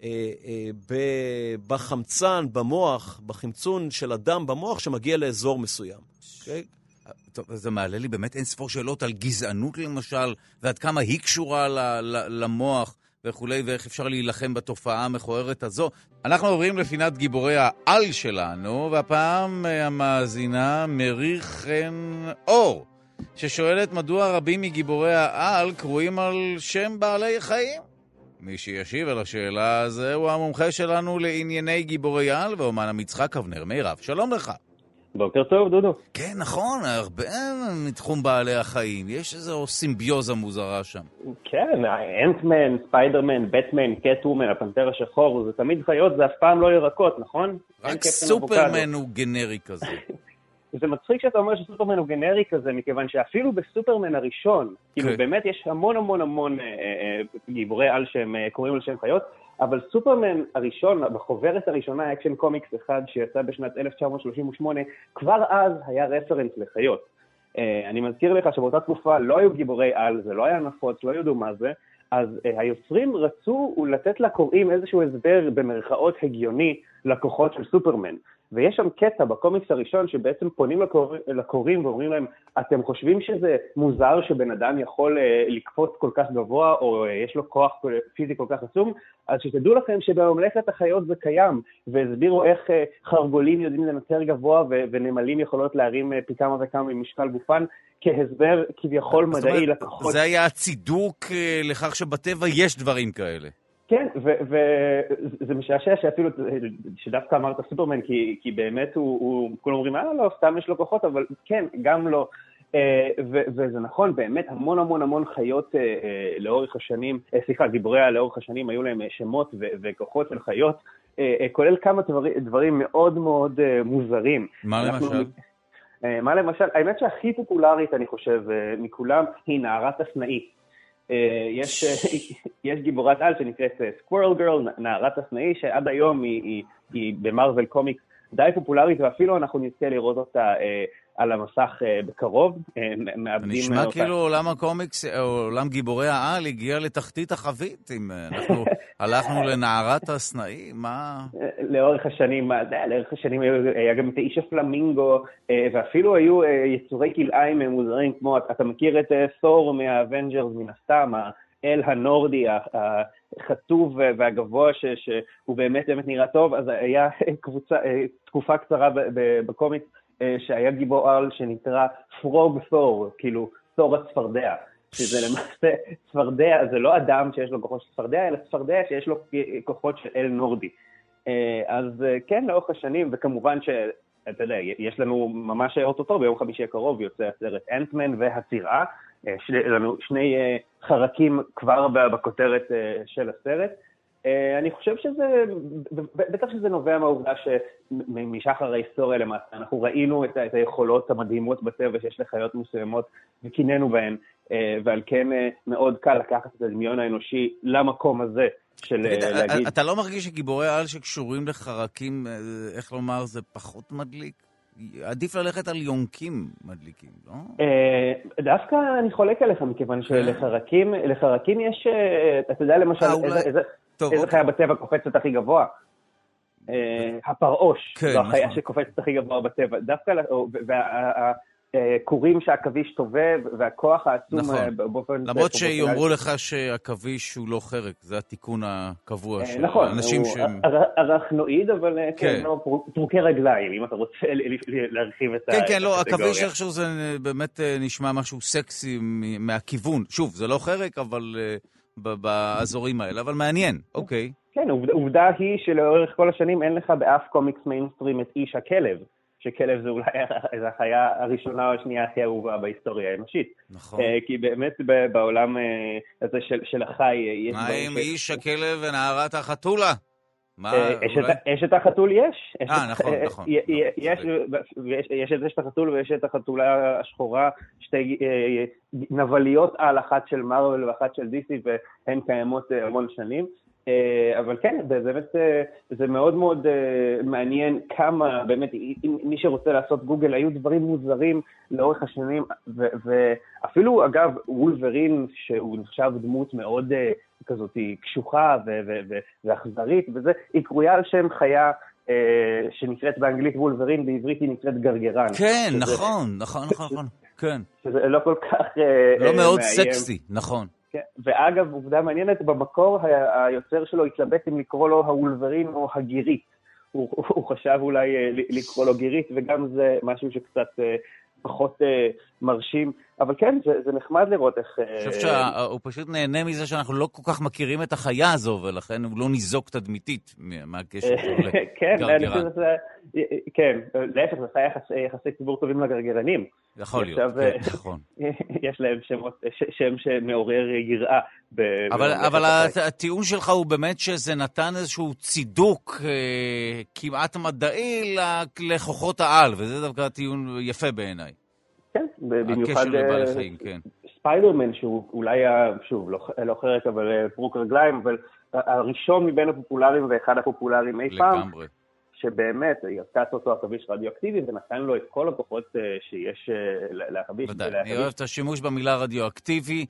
בחמצן, במוח, בחמצון של אדם במוח, שמגיע לאזור מסוים. אוקיי? טוב, זה מעלה לי באמת אין ספור שאלות על גזענות למשל, ועד כמה היא קשורה ל- ל- למוח וכולי, ואיך אפשר להילחם בתופעה המכוערת הזו. אנחנו עוברים לפינת גיבורי העל שלנו, והפעם המאזינה מרי חן אור, ששואלת מדוע רבים מגיבורי העל קרויים על שם בעלי חיים. מי שישיב על השאלה הזו הוא המומחה שלנו לענייני גיבורי העל, ואומן המצחק אבנר מירב. שלום לך. בוקר טוב, דודו. כן, נכון, הרבה מתחום בעלי החיים. יש איזו סימביוזה מוזרה שם. כן, אנטמן, ספיידרמן, בטמן, קטוומן, הפנתר השחור, זה תמיד חיות, זה אף פעם לא ירקות, נכון? רק סופרמן הוא גנרי כזה. זה מצחיק שאתה אומר שסופרמן הוא גנרי כזה, מכיוון שאפילו בסופרמן הראשון, כאילו באמת יש המון המון המון גיבורי על שהם קוראים על שם חיות, אבל סופרמן הראשון, בחוברת הראשונה, אקשן קומיקס אחד שיצא בשנת אלף תשע מאות שלושים ושמונה, כבר אז היה רפרנס לחיות. אני מזכיר לך שבאותה תקופה לא היו גיבורי על, זה לא היה נפוץ, לא יודעו מה זה, אז היוצרים רצו לתת לקוראים איזשהו הסבר במרכאות הגיוני לכוחות של סופרמן. ויש שם קטע בקומיקס הראשון שבעצם פונים לקור... לקוראים ואומרים להם, אתם חושבים שזה מוזר שבן אדם יכול uh, לקפוץ כל כך גבוה, או uh, יש לו כוח פיזי כל כך עצום, אז שתדעו לכם שבממלכת החיות זה קיים, והסבירו איך uh, חרגולים יודעים לנצר גבוה, ו- ונמלים יכולות להרים uh, פי כמה וכמה ממשקל גופן, כהסבר כביכול מדעי לקוחות. זה היה הצידוק uh, לכך שבטבע יש דברים כאלה. כן, וזה משעשע שאפילו, שדווקא אמרת סופרמן, כי, כי באמת הוא, הוא, כולם אומרים, אה, לא, סתם יש לו כוחות, אבל כן, גם לא. ו, וזה נכון, באמת המון המון המון חיות לאורך השנים, סליחה, גיבורי לאורך השנים, היו להם שמות ו, וכוחות של חיות, כולל כמה דברים, דברים מאוד מאוד מוזרים. מה אנחנו, למשל? מה למשל? האמת שהכי פופולרית, אני חושב, מכולם, היא נערת הסנאי. יש, יש גיבורת על שנקראת Squirrel Girl, נערת הסנאי, שעד היום היא, היא, היא במרוול קומיקס די פופולרית, ואפילו אנחנו נזכה לראות אותה על המסך בקרוב. נשמע כאילו עולם הקומיקס, עולם גיבורי העל הגיע לתחתית החבית, אם אנחנו הלכנו לנערת הסנאי, מה? לאורך השנים, לאורך השנים היה גם את איש הפלמינגו, ואפילו היו יצורי כלאיים מוזרים, כמו, אתה מכיר את תור מהאבנג'רס מן הסתם, האל הנורדי, החטוב והגבוה, שהוא באמת באמת נראה טוב, אז היה קבוצה, תקופה קצרה בקומיקס, שהיה גיבור על שנקרא פרוג תור, כאילו תור הצפרדע, שזה למעשה צפרדע, זה לא אדם שיש לו כוחות של צפרדע, אלא צפרדע שיש לו כוחות של אל נורדי. אז כן, לאורך השנים, וכמובן שאתה יודע, יש לנו ממש אוטוטו, ביום חמישי הקרוב יוצא הסרט אנטמן והצירה, לנו שני חרקים כבר בכותרת של הסרט. אני חושב שזה, בטח שזה נובע מהעובדה שמשחר ההיסטוריה למעשה, אנחנו ראינו את היכולות המדהימות בטבע שיש לחיות מסוימות וכיננו בהן, ועל כן מאוד קל לקחת את הדמיון האנושי למקום הזה של להגיד... אתה לא מרגיש שגיבורי על שקשורים לחרקים, איך לומר, זה פחות מדליק? עדיף ללכת על יונקים מדליקים, לא? דווקא אני חולק עליך, מכיוון שלחרקים, לחרקים יש, אתה יודע למשל, איזה חיה בטבע קופצת הכי גבוה? הפרעוש, זו החיה שקופצת הכי גבוה בטבע. דווקא, והקורים שהכביש טובב, והכוח העצום באופן... למרות שיאמרו לך שהכביש הוא לא חרק, זה התיקון הקבוע של נכון, אנשים הוא שהם... ארכנואיד, אבל כן, פרוקי רגליים, אם אתה רוצה להרחיב את הקטגוריה. כן, כן, לא, הכביש איכשהו זה באמת נשמע משהו סקסי מהכיוון. שוב, זה לא חרק, אבל באזורים האלה, אבל מעניין, אוקיי. כן, עובדה היא שלאורך כל השנים אין לך באף קומיקס מיינסטרים את איש הכלב, שכלב זה אולי איזו החיה הראשונה או השנייה הכי אהובה בהיסטוריה האנושית. נכון. כי באמת בעולם הזה של החי יש... מה עם איש הכלב ונערת החתולה? יש את החתול יש. אה, נכון, נכון. יש את אשת החתול ויש את החתולה השחורה, שתי נבליות על, אחת של מרוול ואחת של די סי, והן קיימות המון שנים. אבל כן, זה באמת, זה מאוד מאוד מעניין כמה, באמת, מי שרוצה לעשות גוגל, היו דברים מוזרים לאורך השנים, ואפילו, אגב, וולברין, שהוא נחשב דמות מאוד כזאת קשוחה ואכזרית, וזה, היא קרויה על שם חיה שנקראת באנגלית וולברין, בעברית היא נקראת גרגרן. כן, נכון, נכון, נכון, כן. שזה לא כל כך... לא מאוד סקסי, נכון. ואגב, עובדה מעניינת, במקור היוצר שלו התלבט אם לקרוא לו הוולברין או הגירית. הוא, הוא חשב אולי לקרוא לו גירית, וגם זה משהו שקצת פחות מרשים. אבל כן, זה, זה נחמד לראות איך... אני חושב שהוא פשוט נהנה מזה שאנחנו לא כל כך מכירים את החיה הזו, ולכן הוא לא ניזוק תדמיתית מהקשר שלו לגרגרן. כן, להפך, זה יחסי ציבור טובים לגרגרנים. יכול להיות, כן, נכון. יש להם שם שמעורר יראה. אבל הטיעון שלך הוא באמת שזה נתן איזשהו צידוק כמעט מדעי לכוחות העל, וזה דווקא טיעון יפה בעיניי. כן, במיוחד ספיידרמן, שהוא אולי, שוב, לא חרק, אבל פרוק רגליים, אבל הראשון מבין הפופולריים ואחד הפופולריים אי פעם, לגמרי. שבאמת ירקץ אותו הכביש רדיואקטיבי, ונתן לו את כל הכוחות שיש להכביש. אני אוהב את השימוש במילה רדיואקטיבי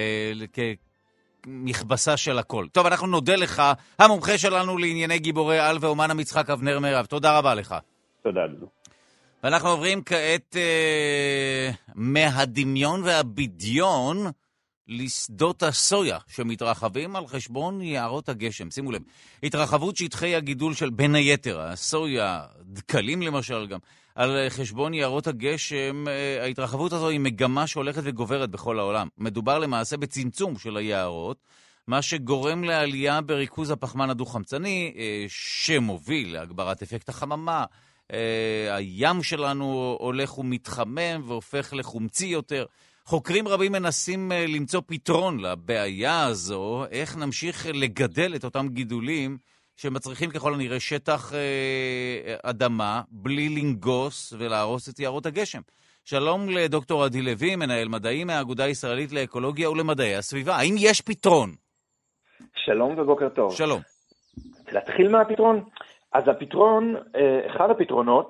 כמכבסה של הכל. טוב, אנחנו נודה לך, המומחה שלנו לענייני גיבורי על ואומן המצחק אבנר מרב. תודה רבה לך. תודה, דודו. ואנחנו עוברים כעת אה, מהדמיון והבדיון לשדות הסויה שמתרחבים על חשבון יערות הגשם. שימו לב, התרחבות שטחי הגידול של בין היתר, הסויה, דקלים למשל גם, על חשבון יערות הגשם, ההתרחבות הזו היא מגמה שהולכת וגוברת בכל העולם. מדובר למעשה בצמצום של היערות, מה שגורם לעלייה בריכוז הפחמן הדו-חמצני, שמוביל להגברת אפקט החממה. הים שלנו הולך ומתחמם והופך לחומצי יותר. חוקרים רבים מנסים למצוא פתרון לבעיה הזו, איך נמשיך לגדל את אותם גידולים שמצריכים ככל הנראה שטח אה, אדמה, בלי לנגוס ולהרוס את יערות הגשם. שלום לדוקטור עדי לוי, מנהל מדעי מהאגודה הישראלית לאקולוגיה ולמדעי הסביבה. האם יש פתרון? שלום ובוקר טוב. שלום. להתחיל מהפתרון? אז הפתרון, אחד הפתרונות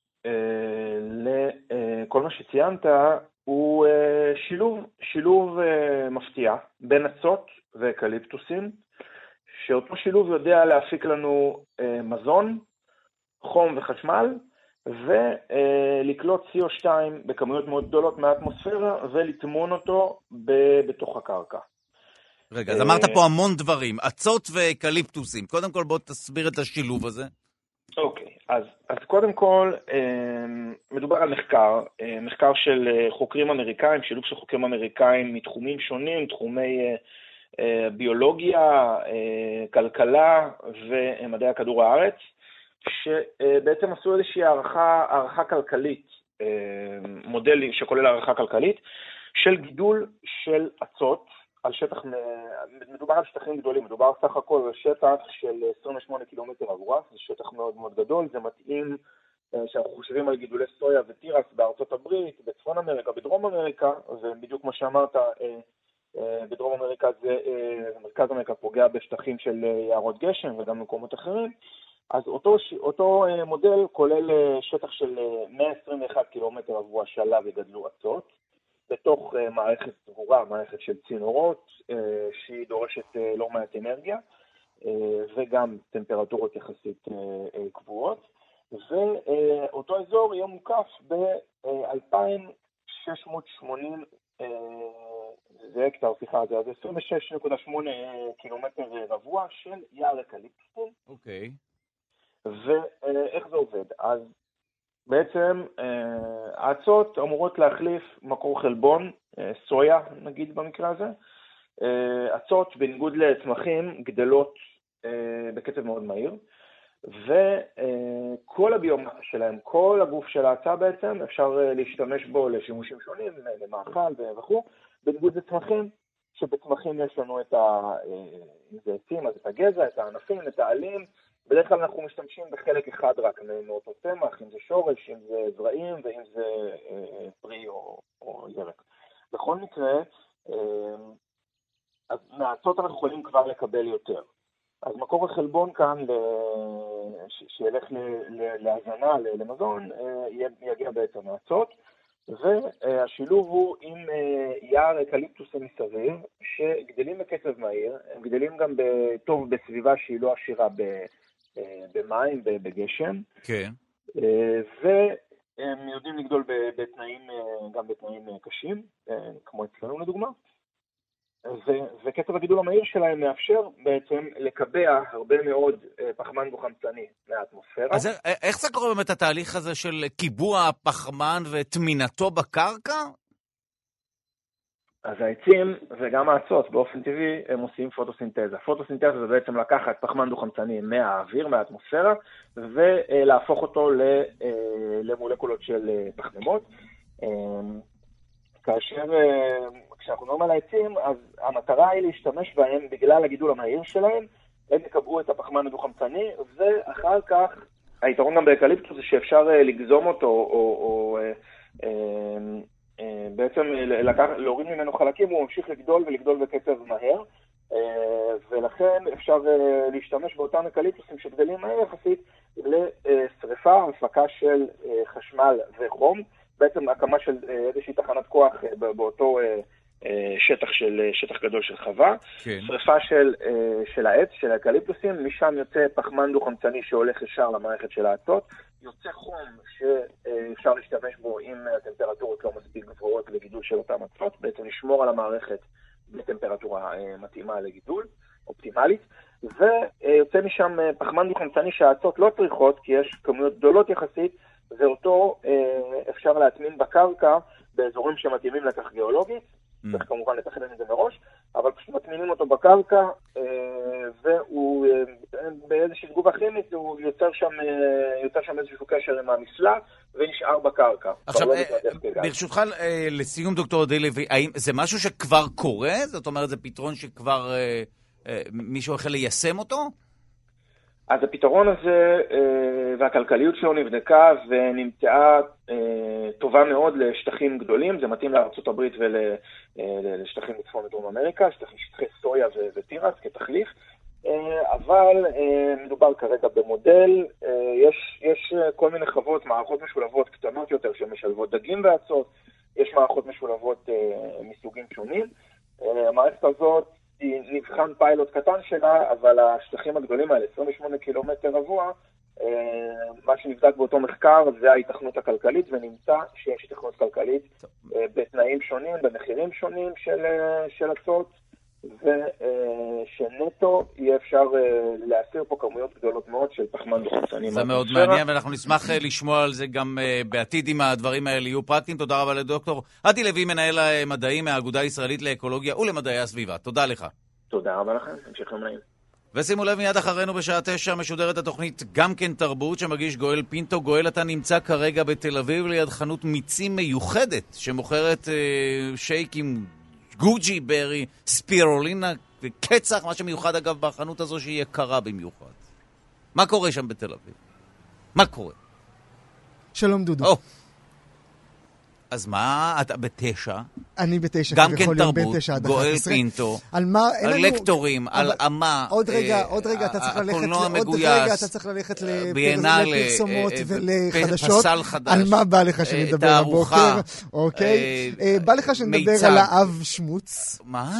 לכל מה שציינת, הוא שילוב, שילוב מפתיע בין אצות ואקליפטוסים, שאותו שילוב יודע להפיק לנו מזון, חום וחשמל, ולקלוט סי או שתיים בכמויות מאוד גדולות מהאטמוספירה, ולטמון אותו בתוך הקרקע. רגע, אז אמרת פה המון דברים, אצות ואקליפטוסים. קודם כל בוא תסביר את השילוב הזה. אוקיי, אז, אז קודם כל מדובר על מחקר, מחקר של חוקרים אמריקאים, שילוב של חוקרים אמריקאים מתחומים שונים, תחומי ביולוגיה, כלכלה ומדעי הכדור הארץ, שבעצם עשו איזושהי הערכה, הערכה כלכלית, מודל שכולל הערכה כלכלית, של גידול של אצות, על שטח, מדובר על שטחים גדולים, מדובר סך הכל על שטח של עשרים ושמונה קילומטר רבוע, זה שטח מאוד מאוד גדול, זה מתאים שאנחנו חושבים על גידולי סויה וטירס בארצות הברית, בצפון אמריקה, בדרום אמריקה, ובדיוק כמו שאמרת, בדרום אמריקה זה, מרכז אמריקה פוגע בשטחים של יערות גשם וגם מקומות אחרים, אז אותו, אותו מודל כולל שטח של מאה עשרים ואחד קילומטר רבוע שעליו יגדלו אצות, בתוך מערכת סגורה, מערכת של צינורות, שהיא דורשת לא מעט אנרגיה, וגם טמפרטורות יחסית קבועות, ואותו אזור יהיה מוקף ב-אלפיים שש מאות ושמונים, זה הקטר, סליחה, זה עשרים ושש נקודה שמונה קילומטר רבוע של יער אקליפטוסים. אוקיי. ואיך זה עובד? אז בעצם האצות אמורות להחליף מקור חלבון, סויה נגיד במקרה הזה. אצות בניגוד לצמחים גדלות בקצב מאוד מהיר, וכל הביומאסה שלהם, כל הגוף של האצה בעצם, אפשר להשתמש בו לשימושים שונים, למאכל וכו', בניגוד לצמחים, שבצמחים יש לנו את העצים, אז את הגזע, את הענפים, את העלים, בדרך כלל אנחנו משתמשים בחלק אחד רק מאותו צמח, אם זה שורש, אם זה זרעים ואם זה אה, פרי או, או ירק. בכל מקרה, אה, אז מהאצות אנחנו יכולים כבר לקבל יותר. אז מקור החלבון כאן, ש- שילך ל- ל- להזנה, ל- למזון, אה, יגיע בעצם מהאצות, והשילוב הוא עם אה, יער אקליפטוסים מסביב, שגדלים בקצב מהיר, הם גדלים גם טוב בסביבה שהיא לא עשירה ב... במים, בגשם. כן. והם יודעים לגדול בתנאים, גם בתנאים קשים, כמו אצלנו לדוגמה. וקצב הגידול המהיר שלהם מאפשר בעצם לקבע הרבה מאוד פחמן דו-חמצני מהאטמוספירה. אז איך זה קורה באמת התהליך הזה של קיבוע הפחמן וטמינתו בקרקע? אז העצים וגם האצות באופן טבעי הם עושים פוטוסינתזה. פוטוסינתזה זה בעצם לקחת פחמן דו-חמצני מהאוויר, מהאטמוספירה, ולהפוך אותו למולקולות של פחמימות. כאשר כשאנחנו מדברים על העצים, אז המטרה היא להשתמש בהם בגלל הגידול המהיר שלהם, הם יקבעו את הפחמן הדו-חמצני, ואחר כך, היתרון גם באקליפטוס זה שאפשר לגזום אותו, או... או בעצם לקח, להוריד ממנו חלקים, הוא ממשיך לגדול ולגדול בקצב מהר, ולכן אפשר להשתמש באותם אקליפטוסים שגדלים מהר יחסית לשריפה, הפקה של חשמל וחום, בעצם הקמה של איזושהי תחנת כוח באותו שטח של שטח גדול של חווה, כן. שריפה של, של העץ, של האקליפטוסים, משם יוצא פחמן דו-חמצני שהולך ישר למערכת של האצות, יוצא חום שאפשר להשתמש בו אם הטמפרטורות לא מספיק גבוהות לגידול של אותם אצות, בעצם לשמור על המערכת בטמפרטורה מתאימה לגידול, אופטימלית, ויוצא משם פחמן דו-חמצני שהאצות לא צריכות, כי יש כמויות גדולות יחסית, ואותו אפשר להטמין בקרקע באזורים שמתאימים לכך גיאולוגית, צריך כמובן לתכנן את זה מראש, אבל פשוט מטמינים אותו בקרקע, והוא באיזושהי תגובה כימית, הוא יוצר שם, יוצר שם איזשהו קשר עם המסלע, ונשאר בקרקע. עכשיו, ברשותך, לסיום דוקטור אודי לוי, האם זה משהו שכבר קורה? זאת אומרת, זה פתרון שכבר מישהו החל ליישם אותו? אז הפתרון הזה והכלכליות שלו נבדקה ונמצאה טובה מאוד לשטחים גדולים, זה מתאים לארצות הברית ולשטחים בצפון ודרום אמריקה, שטחי סויה ותירס כתחליף, אבל מדובר כרגע במודל, יש, יש כל מיני חוות, מערכות משולבות קטנות יותר שמשלבות דגים ואצות, יש מערכות משולבות מסוגים שונים, המערכת הזאת נבחן פיילוט קטן שלה, אבל השטחים הגדולים האלה, עשרים ושמונה קילומטר רבוע, מה שנבדק באותו מחקר זה ההיתכנות הכלכלית, ונמצא שיש היתכנות כלכלית בתנאים שונים, במחירים שונים של, של הצות, ושנטו יהיה אפשר להסיר פה כמויות גדולות מאוד של פחמן דו-חמצני. זה מאוד מעניין, ואנחנו נשמח לשמוע על זה גם בעתיד אם הדברים האלה יהיו פרקטיים. תודה רבה לדוקטור אדי לוי, מנהל המדעים מהאגודה הישראלית לאקולוגיה ולמדעי הסביבה. תודה לך. תודה רבה לכם, המשך יום נעים. ושימו לב, מיד אחרינו בשעה תשע משודרת התוכנית גם כן תרבות שמגיש גואל פינטו. גואל, אתה נמצא כרגע בתל אביב ליד חנות מיצים מיוחדת שמוכרת אה, שייקים גוג'י ברי, ספירולינה וקצח, מה שמיוחד אגב בחנות הזו שהיא יקרה במיוחד. מה קורה שם בתל אביב? מה קורה? שלום דודו. או. אז מה, אתה בתשע? אני בתשע. גם כן תרבות, גואל פינטו, על מה, על לקטורים, על אמה, עוד רגע, עוד רגע אתה צריך ללכת, עוד רגע אתה צריך ללכת לפרסומות ולחדשות. על מה בא לך שנדבר הבוקר? אוקיי. בא לך שנדבר על האב שמוץ. מה?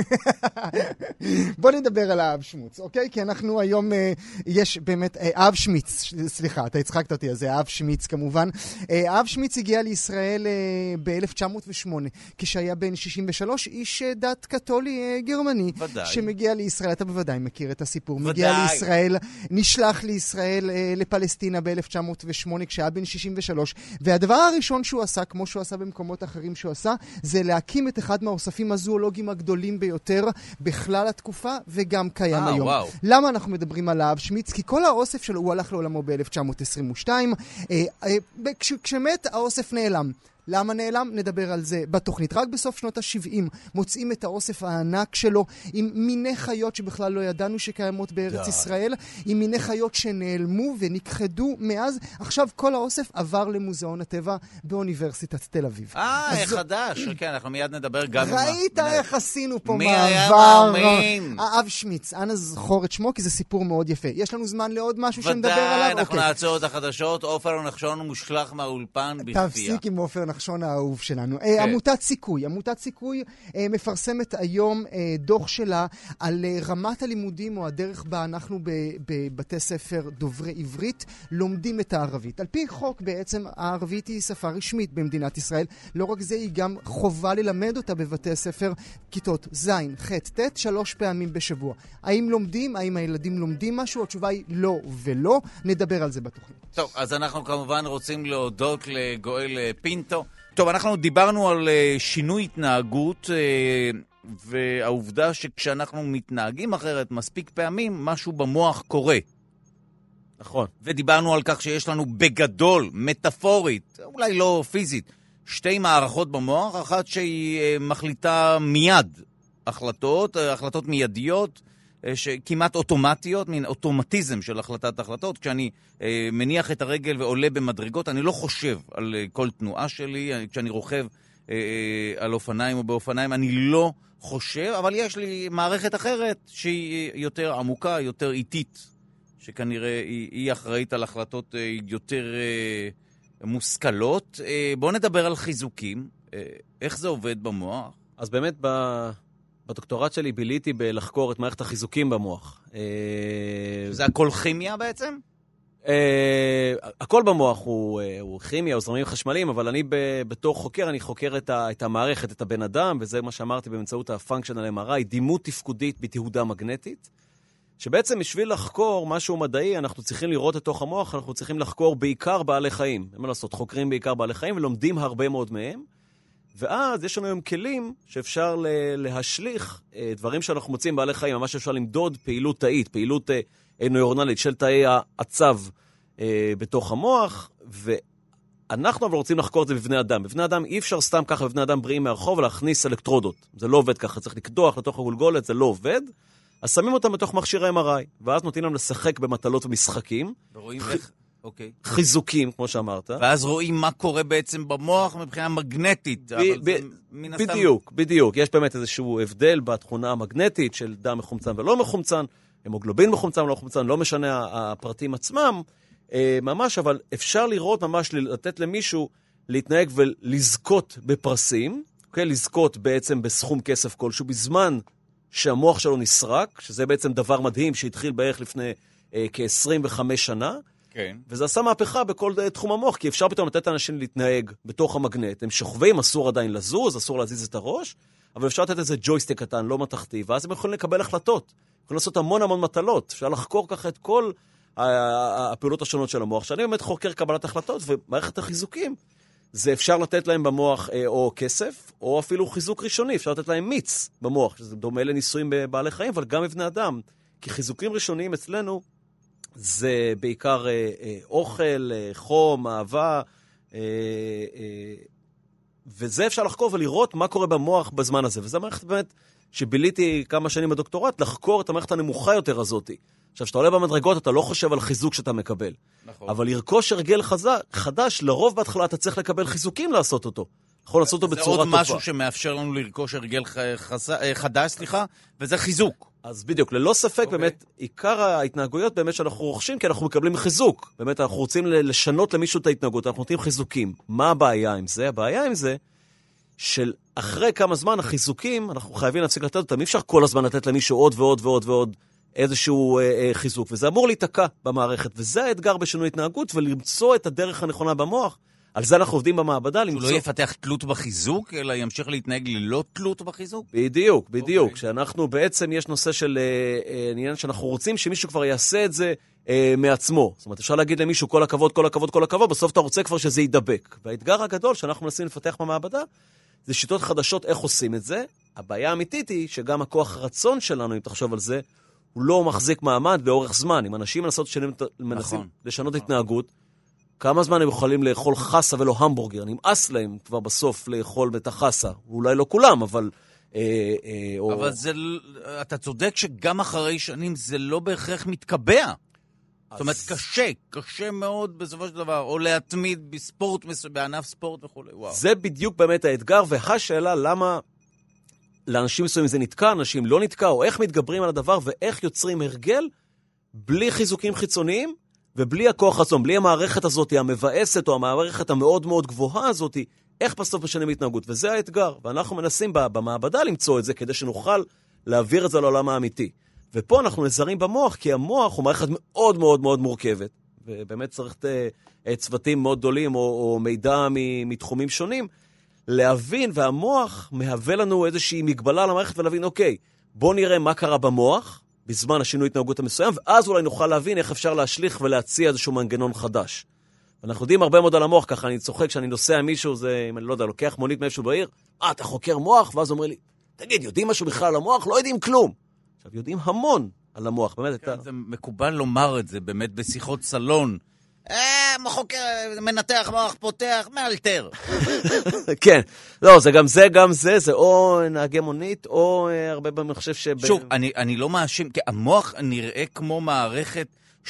בוא נדבר על האב שמוץ, אוקיי? כי אנחנו היום, יש באמת, האב שמיץ, סליחה, אתה הצחקת אותי, אז זה האב שמיץ כמובן. האב שמיץ הגיע לישראל ב-אלף תשע מאות ושמונה, כשהיה בן שישים ושלוש, איש דת קתולי גרמני, ודאי. שמגיע לישראל, אתה בוודאי מכיר את הסיפור, ודאי. מגיע לישראל, נשלח לישראל, לפלסטינה ב-אלף תשע מאות ושמונה, כשהיה בן שישים ושלוש, והדבר הראשון שהוא עשה, כמו שהוא עשה במקומות אחרים שהוא עשה, זה להקים את אחד מהאוספים הזואולוגיים הגדולים ביותר בכלל התקופה, וגם קיים אה, היום. וואו. למה אנחנו מדברים על האב שמיץ? כי כל האוסף שלו, הוא הלך לעולמו ב-אלף תשע מאות עשרים ושתיים, אה, אה, כש, כשמת האוסף נעלם. למה נעלם? נדבר על זה בתוכנית. רק בסוף שנות ה-שבעים מוצאים את האוסף הענק שלו עם מיני חיות שבכלל לא ידענו שקיימות בארץ ישראל, עם מיני חיות שנעלמו ונכחדו מאז. עכשיו כל האוסף עבר למוזיאון הטבע באוניברסיטת תל אביב. אה, חדש. כן, אנחנו מיד נדבר גם... ראית איך עשינו פה מי היה מעבר? מאמין? האב שמיץ, אנא זכור את שמו כי זה סיפור מאוד יפה. יש לנו זמן לעוד משהו שנדבר עליו? ודאי, אנחנו נעצור את החדשות. עופר נחשון מושלח מהאולפן בכפייה. תפסיק עם עופר נחשון האהוב שלנו. כן. עמותת סיכוי. עמותת סיכוי אה, מפרסמת היום אה, דוח שלה על אה, רמת הלימודים או הדרך בה אנחנו בבתי ספר דוברי עברית לומדים את הערבית. על פי חוק בעצם הערבית היא שפה רשמית במדינת ישראל. לא רק זה, היא גם חובה ללמד אותה בבתי ספר כיתות ז', ח', ט', שלוש פעמים בשבוע. האם לומדים? האם הילדים לומדים משהו? התשובה היא לא ולא. נדבר על זה בתוכנית. טוב, אז אנחנו כמובן רוצים להודות לגואל פינטו. טוב, אנחנו דיברנו על uh, שינוי התנהגות uh, והעובדה שכשאנחנו מתנהגים אחרת מספיק פעמים, משהו במוח קורה. נכון. ודיברנו על כך שיש לנו בגדול, מטאפורית, אולי לא פיזית, שתי מערכות במוח, אחת שהיא uh, מחליטה מיד החלטות, uh, החלטות מיידיות, שכמעט אוטומטיות, מין אוטומטיזם של החלטת החלטות. כשאני אה, מניח את הרגל ועולה במדרגות, אני לא חושב על אה, כל תנועה שלי. אני, כשאני רוכב אה, אה, על אופניים או באופניים, אני לא חושב, אבל יש לי מערכת אחרת שהיא יותר עמוקה, יותר איטית, שכנראה היא, היא אחראית על החלטות אה, יותר אה, מושכלות. אה, בואו נדבר על חיזוקים. אה, איך זה עובד במוח? אז באמת בדוקטורט שלי ביליתי בלחקור את מערכת החיזוקים במוח. זה הכל כימיה בעצם? הכל במוח הוא כימיה או זרמים חשמליים, אבל אני בתור חוקר, אני חוקר את המערכת, את הבן אדם, וזה מה שאמרתי באמצעות ה-functional אם אר איי, דימות תפקודית בתהודה מגנטית, שבעצם בשביל לחקור משהו מדעי, אנחנו צריכים לראות את תוך המוח, אנחנו צריכים לחקור בעיקר בעלי חיים. אין מה לעשות, חוקרים בעיקר בעלי חיים ולומדים הרבה מאוד מהם, ואז יש לנו היום כלים שאפשר להשליך דברים שאנחנו מוצאים בעלי חיים, ממש אפשר למדוד פעילות תאית, פעילות נוירונלית של תאי העצב בתוך המוח, ואנחנו אבל רוצים לחקור את זה בבני אדם. בבני אדם אי אפשר סתם ככה בבני אדם בריאים מהרחוב להכניס אלקטרודות. זה לא עובד ככה, צריך לקדוח לתוך הגולגולת, זה לא עובד. אז שמים אותם בתוך מכשיר ה-אם אר איי, ואז נותנים להם לשחק במטלות ומשחקים. ורואים איך... אוקיי. חיזוקים, כמו שאמרת. ואז רואים מה קורה בעצם במוח מבחינה מגנטית. בדיוק, בדיוק. יש באמת איזשהו הבדל בתכונה המגנטית של דם מחומצן ולא מחומצן, המוגלובין מחומצן ולא מחומצן, לא משנה הפרטים עצמם, ממש, אבל אפשר לראות ממש לתת למישהו להתנהג ולזכות בפרסים, לזכות בעצם בסכום כסף כלשהו, בזמן שהמוח שלו נסרק, שזה בעצם דבר מדהים שהתחיל בערך לפני כ-עשרים וחמש שנה, כן. וזה עשה מהפכה בכל תחום המוח, כי אפשר פתאום לתת לאנשים להתנהג בתוך המגנט. הם שוכבים, אסור עדיין לזוז, אסור להזיז את הראש, אבל אפשר לתת איזה ג'ויסטיק קטן, לא מתחתי, ואז הם יכולים לקבל החלטות. יכולים לעשות המון המון מטלות. אפשר לחקור ככה את כל הפעולות השונות של המוח. שאני באמת חוקר קבלת החלטות, ומערכת החיזוקים, זה אפשר לתת להם במוח או כסף, או אפילו חיזוק ראשוני. אפשר לתת להם מיץ במוח, שזה דומה לניסויים בבעלי חיים, אבל גם בבני אדם. כי חיזוקים ראשוניים אצלנו, זה בעיקר אה, אה, אוכל, אה, חום, אהבה, אה, אה, וזה אפשר לחקור ולראות מה קורה במוח בזמן הזה. וזה מערכת באמת שביליתי כמה שנים בדוקטורט, לחקור את המערכת הנמוכה יותר הזאת. עכשיו, שאתה עולה במדרגות, אתה לא חושב על חיזוק שאתה מקבל. נכון. אבל לרכוש הרגל חזק, חדש, לרוב בהתחלה אתה צריך לקבל חיזוקים לעשות אותו. יכול לעשות אותו בצורה טובה. זה עוד משהו שמאפשר לנו לרכוש הרגל חדש, סליחה, וזה חיזוק. אז בדיוק, ללא ספק, okay. באמת, עיקר ההתנהגויות באמת שאנחנו רוכשים, כי אנחנו מקבלים חיזוק. באמת, אנחנו רוצים לשנות למישהו את ההתנהגות, אנחנו נותנים חיזוקים. מה הבעיה עם זה? הבעיה עם זה, של אחרי כמה זמן החיזוקים, אנחנו חייבים להפסיק לתת אותם. אי אפשר כל הזמן לתת למישהו עוד ועוד ועוד ועוד איזשהו אה, אה, חיזוק, וזה אמור להתקע במערכת, וזה האתגר בשינוי התנהגות, ולמצוא את הדרך הנכונה במוח. על זה אנחנו עובדים במעבדה. שהוא למצוא... לא יפתח תלות בחיזוק, אלא ימשיך להתנהג ללא תלות בחיזוק? בדיוק, בדיוק. Okay. שאנחנו בעצם, יש נושא של אה, עניין שאנחנו רוצים שמישהו כבר יעשה את זה אה, מעצמו. זאת אומרת, אפשר להגיד למישהו כל הכבוד, כל הכבוד, כל הכבוד, בסוף אתה רוצה כבר שזה יידבק. והאתגר הגדול שאנחנו מנסים לפתח במעבדה, זה שיטות חדשות איך עושים את זה. הבעיה האמיתית היא שגם הכוח הרצון שלנו, אם תחשוב על זה, הוא לא מחזיק מעמד לאורך זמן. אם אנשים מנסות לשנות, מנסים נכון. לשנות התנהגות, כמה זמן הם יכולים לאכול חסה ולא המבורגר? נמאס להם כבר בסוף לאכול את החסה. אולי לא כולם, אבל... אה, אה, אבל או... זה, אתה צודק שגם אחרי שנים זה לא בהכרח מתקבע. אז... זאת אומרת, קשה, קשה מאוד בסופו של דבר, או להתמיד בספורט, בענף ספורט וכו'. וואו. זה בדיוק באמת האתגר, והשאלה למה לאנשים מסוימים זה נתקע, אנשים לא נתקע, או איך מתגברים על הדבר, ואיך יוצרים הרגל בלי חיזוקים חיצוניים, ובלי הכוח רצון, בלי המערכת הזאת, המבאסת, או המערכת המאוד מאוד גבוהה הזאת, איך בסוף משנים התנהגות. וזה האתגר. ואנחנו מנסים במעבדה למצוא את זה, כדי שנוכל להעביר את זה לעולם האמיתי. ופה אנחנו נזרים במוח, כי המוח הוא מערכת מאוד מאוד מאוד מורכבת. ובאמת צריך צוותים מאוד גדולים, או, או מידע מתחומים שונים, להבין, והמוח מהווה לנו איזושהי מגבלה על המערכת, ולהבין, אוקיי, בוא נראה מה קרה במוח, בזמן השינוי התנהגות המסוים, ואז אולי נוכל להבין איך אפשר להשליך ולהציע איזשהו מנגנון חדש. אנחנו יודעים הרבה מאוד על המוח, ככה אני צוחק כשאני נוסע מישהו, זה, אם אני לא יודע, לוקח מונית מאיפשהו בעיר, אה, אתה חוקר מוח? ואז אומר לי, תגיד, יודעים משהו בכלל על המוח? לא יודעים כלום. עכשיו, יודעים המון על המוח, באמת. כן, אתה... זה מקובל לומר את זה, באמת, בשיחות סלון. אה, חוקר, מנתח מוח, פותח, מאלתר. כן, לא, זה גם זה, גם זה, זה או נהגי מונית, או הרבה פעמים אני חושב ש... שוב, אני, אני לא מאשים, כי המוח נראה כמו מערכת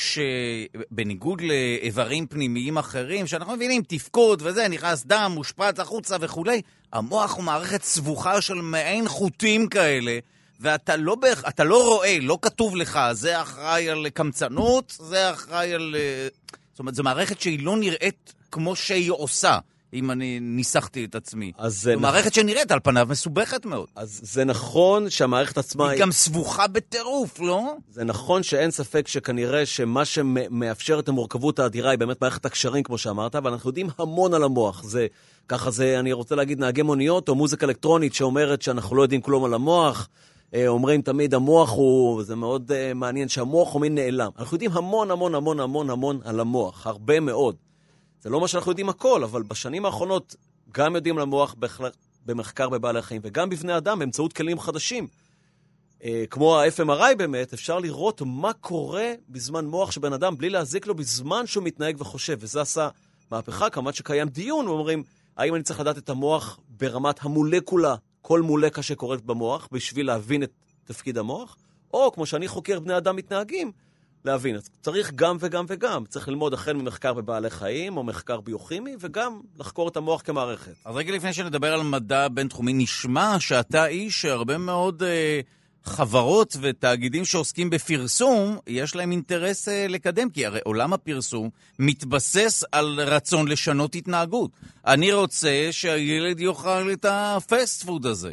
שבניגוד לאיברים פנימיים אחרים, שאנחנו מבינים תפקוד וזה, נכנס דם, מושפץ החוצה וכולי, המוח הוא מערכת סבוכה של מעין חוטים כאלה, ואתה לא, אתה לא רואה, לא כתוב לך, זה אחראי על קמצנות, זה אחראי על... זאת אומרת, זו מערכת שהיא לא נראית כמו שהיא עושה. אם אני ניסחתי את עצמי. זו מערכת שנראית על פניו מסובכת מאוד. אז זה נכון שהמערכת עצמה... היא גם סבוכה בטירוף, לא? זה נכון שאין ספק שכנראה שמה שמאפשר את המורכבות האדירה היא באמת מערכת הקשרים, כמו שאמרת, אבל אנחנו יודעים המון על המוח. זה, ככה זה, אני רוצה להגיד, נהגי מוניות או מוזיקה אלקטרונית שאומרת שאנחנו לא יודעים כלום על המוח. אומרים תמיד המוח הוא, זה מאוד uh, מעניין שהמוח הוא מין נעלם. אנחנו יודעים המון המון המון המון המון על המוח, הרבה מאוד. זה לא מה שאנחנו יודעים הכל, אבל בשנים האחרונות גם יודעים על המוח במחקר בבעלי החיים, וגם בבני אדם באמצעות כלים חדשים. Uh, כמו ה-אף אם אר איי באמת, אפשר לראות מה קורה בזמן מוח של בן אדם, בלי להזיק לו בזמן שהוא מתנהג וחושב, וזה עשה מהפכה, כמובן שקיים דיון, ואומרים, האם אני צריך לדעת את המוח ברמת המולקולה, כל מולקה שקורית במוח, בשביל להבין את תפקיד המוח, או כמו שאני חוקר בני אדם מתנהגים, להבין. אז צריך גם וגם וגם. צריך ללמוד החל ממחקר בבעלי חיים, או מחקר ביוכימי, וגם לחקור את המוח כמערכת. אז רגע לפני שנדבר על מדע בינתחומי, נשמע שאתה איש שהרבה מאוד אה, חברות ותאגידים שעוסקים בפרסום, יש להם אינטרס אה, לקדם, כי הרי עולם הפרסום מתבסס על רצון לשנות התנהגות. אני רוצה שהילד יאכל את הפסט פוד הזה.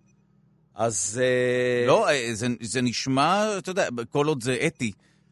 אז... לא, זה, זה נשמע, אתה יודע, כל עוד זה אתי,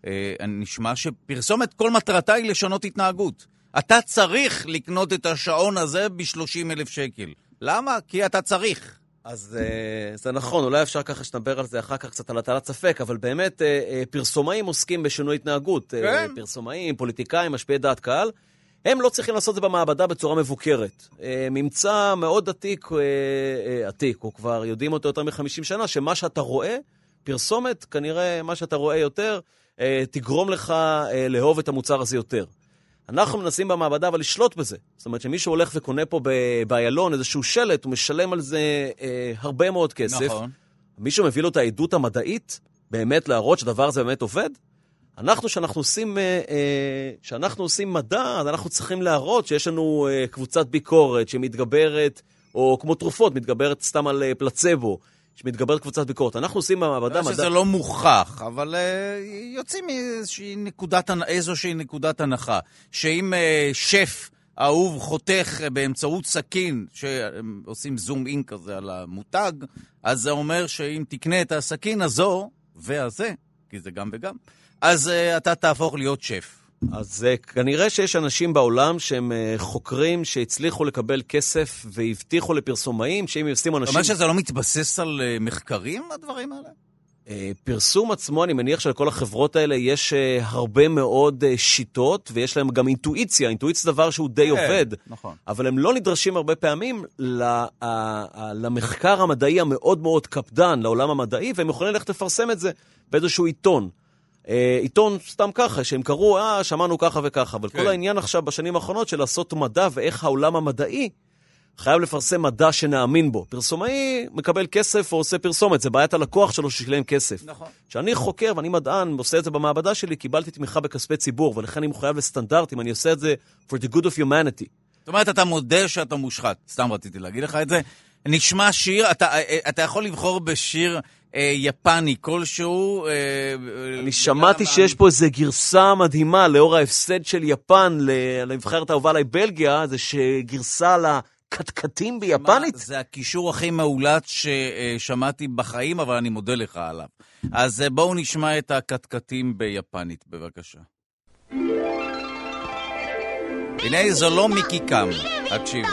נשמע שפרסומת כל מטרתה היא לשנות התנהגות. אתה צריך לקנות את השעון הזה ב-שלושים אלף שקל. למה? כי אתה צריך. אז זה נכון, אולי אפשר ככה שנדבר על זה אחר כך קצת על הטלת ספק, אבל באמת פרסומאים עוסקים בשינוי התנהגות. כן. פרסומאים, פוליטיקאים, משפיעי דעת קהל. הם לא צריכים לעשות את זה במעבדה בצורה מבוקרת. ממצא מאוד עתיק, עתיק, או כבר יודעים אותו יותר מ-חמישים שנה, שמה שאתה רואה, פרסומת, כנראה מה שאתה רואה יותר, תגרום לך לאהוב את המוצר הזה יותר. אנחנו מנסים במעבדה אבל לשלוט בזה. זאת אומרת שמישהו הולך וקונה פה באיילון איזשהו שלט, הוא משלם על זה הרבה מאוד כסף. נכון. מישהו מביא לו את העדות המדעית, באמת להראות שדבר הזה באמת עובד? אנחנו, שאנחנו עושים, שאנחנו עושים מדע, אז אנחנו צריכים להראות שיש לנו קבוצת ביקורת שמתגברת, או כמו תרופות, מתגברת סתם על פלצבו, שמתגברת קבוצת ביקורת. אנחנו עושים במעבדה מדע... שזה לא מוכח, אבל יוצאים מאיזושהי נקודת, איזושהי נקודת הנחה, שאם שף אהוב חותך באמצעות סכין, שעושים זום אין כזה על המותג, אז זה אומר שאם תקנה את הסכין הזו, והזה, כי זה גם וגם, אז uh, אתה תהפוך להיות שף. אז uh, כנראה שיש אנשים בעולם שהם uh, חוקרים שהצליחו לקבל כסף והבטיחו לפרסומאים, שאם ישימו אנשים... זאת אומרת שזה לא מתבסס על uh, מחקרים, הדברים האלה? Uh, פרסום עצמו, אני מניח שלכל החברות האלה יש uh, הרבה מאוד uh, שיטות, ויש להם גם אינטואיציה. אינטואיציה זה דבר שהוא די כן, עובד. נכון. אבל הם לא נדרשים הרבה פעמים ל- uh, uh, למחקר המדעי המאוד מאוד קפדן, לעולם המדעי, והם יכולים ללכת לפרסם את זה באיזשהו עיתון. עיתון סתם ככה, שהם קראו, אה, שמענו ככה וככה, אבל כן. כל העניין עכשיו בשנים האחרונות של לעשות מדע ואיך העולם המדעי חייב לפרסם מדע שנאמין בו. פרסומאי מקבל כסף או עושה פרסומת, זה בעיית הלקוח שלו ששילם כסף. נכון. כשאני חוקר ואני מדען, עושה את זה במעבדה שלי, קיבלתי תמיכה בכספי ציבור, ולכן אני מחויב לסטנדרטים, אני עושה את זה for the good of humanity. זאת אומרת, אתה מודה שאתה מושחת. סתם רציתי להגיד לך את זה. נשמע שיר, אתה, אתה יכול לבחור בשיר יפני כלשהו. אני שמעתי שיש פה איזו גרסה מדהימה לאור ההפסד של יפן לנבחרת האהובה עליי בלגיה, זה שגרסה לקטקטים ביפנית. זה הקישור הכי מעולת ששמעתי בחיים, אבל אני מודה לך עליו. אז בואו נשמע את הקטקטים ביפנית, בבקשה. הנה, זו לא מיקי קאם, תקשיבו.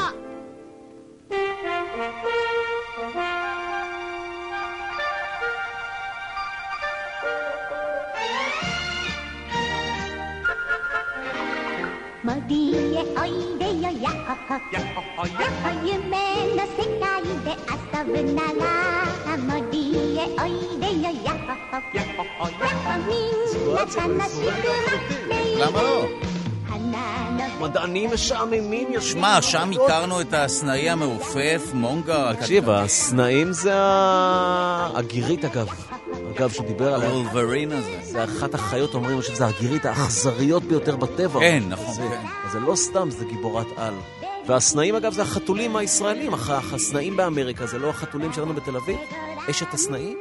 森へおいでよやっほほやっほほやっほ夢の世界で遊ぶなら森へおいでよやっほほやっほほやっほみんな楽しく待っている למה לא? מדענים משעממים יושבים. שמע, שם הכרנו את הסנאי המעופף, מונגה. תקשיב, הסנאים זה הגירית אגב. אגב, שהוא דיבר על הוולברין הזה. זה אחת החיות, אומרים שזה הגירית האכזריות ביותר בטבע. כן, נכון. זה לא סתם, זה גיבורת על. והסנאים אגב זה החתולים הישראלים. הסנאים באמריקה זה לא החתולים שלנו בתל אביב. אשת הסנאים?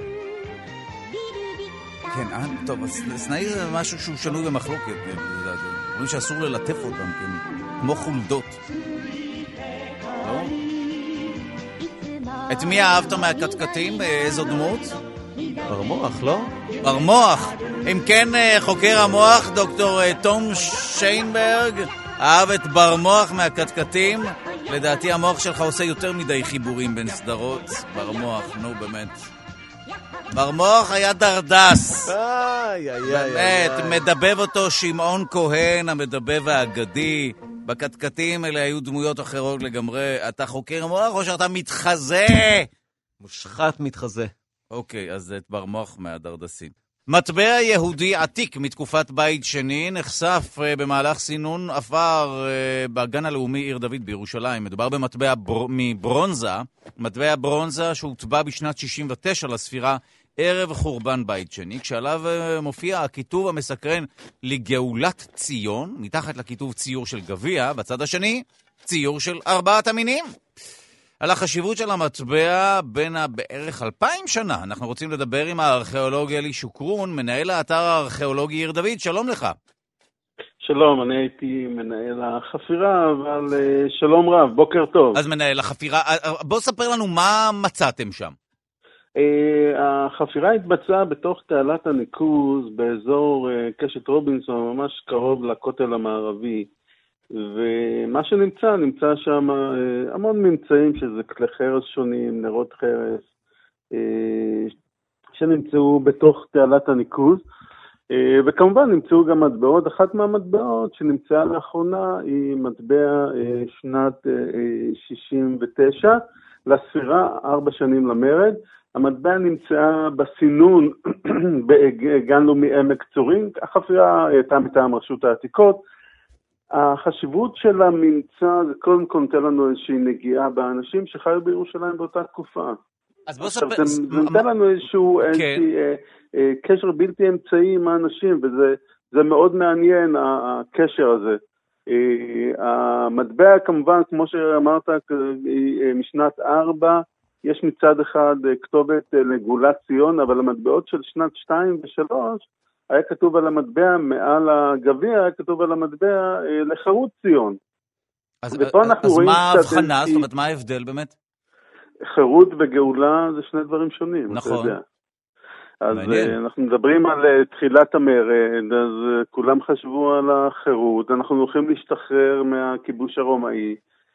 כן, טוב, הסנאי זה משהו שהוא שנוי במחלוקת. אומרים שאסור ללטף אותם, כמו חולדות. את מי אהבת מהקטקטים? איזו דמות? ברמוח, לא? ברמוח. אם כן, חוקר המוח, דוקטור תום שיינברג, אהב את ברמוח מהקטקטים. לדעתי המוח שלך עושה יותר מדי חיבורים בין סדרות. ברמוח, נו באמת. ברמוח היה דרדס. איי, איי, איי. באמת, מדבב אותו שמעון כהן, המדבב האגדי. בקטקטים אלה היו דמויות אחרות לגמרי. אתה חוקר מוח או שאתה מתחזה? מושחת מתחזה. אוקיי, אז את ברמוח מהדרדסים. מטבע יהודי עתיק מתקופת בית שני נחשף במהלך סינון אפר בגן הלאומי עיר דוד בירושלים. מדובר במטבע בר... מברונזה, מטבע ברונזה שהוטבע בשנת שישים ותשע לספירה ערב חורבן בית שני, כשעליו מופיע הכיתוב המסקרן לגאולת ציון, מתחת לכיתוב ציור של גביע, בצד השני ציור של ארבעת המינים. על החשיבות של המטבע בין בערך אלפיים שנה, אנחנו רוצים לדבר עם הארכיאולוג אלי שוקרון, מנהל האתר הארכיאולוגי עיר דוד. שלום לך. שלום, אני הייתי מנהל החפירה, אבל שלום רב, בוקר טוב. אז מנהל החפירה, בוא ספר לנו מה מצאתם שם. החפירה התבצעה בתוך תעלת הניקוז באזור קשת רובינסון, ממש קרוב לכותל המערבי. ומה שנמצא, נמצא שם המון ממצאים, שזה כלי חרס שונים, נרות חרס, שנמצאו בתוך תעלת הניקוז, וכמובן נמצאו גם מטבעות. אחת מהמטבעות שנמצאה לאחרונה היא מטבע שנת שישים ותשע, לספירה, ארבע שנים למרד. המטבע נמצאה בסינון בגן לאומי עמק צורים, החפירה הייתה מטעם רשות העתיקות. החשיבות של הממצא זה קודם כל נותן לנו איזושהי נגיעה באנשים שחיו בירושלים באותה תקופה. אז בוא ספר... זה נותן לנו איזשהו קשר בלתי אמצעי עם האנשים, וזה מאוד מעניין הקשר הזה. המטבע כמובן, כמו שאמרת, משנת ארבע, יש מצד אחד כתובת לגאולת ציון, אבל המטבעות של שנת שתיים ושלוש, היה כתוב על המטבע, מעל הגביע, היה כתוב על המטבע לחירות ציון. אז, אז מה ההבחנה? זאת אומרת, מה ההבדל באמת? חירות וגאולה זה שני דברים שונים. נכון. אז מעניין. אנחנו מדברים על תחילת המרד, אז כולם חשבו על החירות, אנחנו הולכים להשתחרר מהכיבוש הרומאי,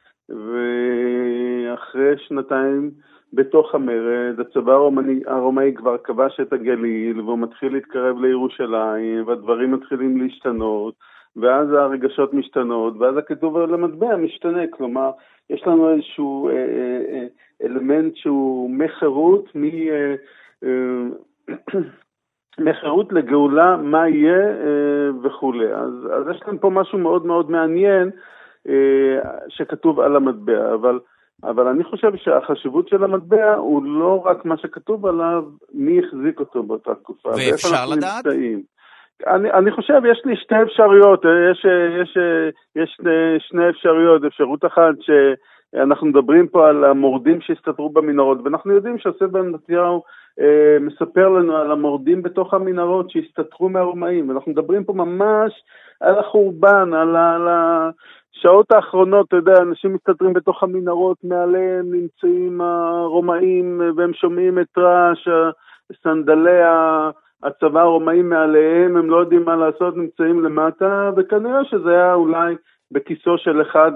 ואחרי שנתיים בתוך המרד, הצבא הרומאי, הרומאי כבר כבש את הגליל, והוא מתחיל להתקרב לירושלים, והדברים מתחילים להשתנות, ואז הרגשות משתנות, ואז הכתוב על המטבע משתנה. כלומר, יש לנו איזשהו אה, אה, אלמנט שהוא מחירות, מ, אה, אה, מחירות לגאולה, מה יהיה אה, וכו'. אז, אז יש לנו פה משהו מאוד מאוד מעניין אה, שכתוב על המטבע, אבל אבל אני חושב שהחשיבות של המטבע הוא לא רק מה שכתוב עליו, מי החזיק אותו באותה תקופה. ואפשר לדעת? אני, אני חושב, יש לי שתי אפשרויות, יש, יש, יש שני, שני אפשרויות. אפשרות אחת שאנחנו מדברים פה על המורדים שהסתתרו במנהרות, ואנחנו יודעים שיוסף בן מתתיהו אה, מספר לנו על המורדים בתוך המנהרות שהסתתרו מהרומאים, ואנחנו מדברים פה ממש על החורבן, על ה... על ה שעות האחרונות, אתה יודע, אנשים מסתתרים בתוך המנהרות, מעליהם נמצאים הרומאים, והם שומעים את רעש, סנדלי הצבא הרומאים מעליהם, הם לא יודעים מה לעשות, נמצאים למטה, וכנראה שזה היה אולי בכיסו של אחד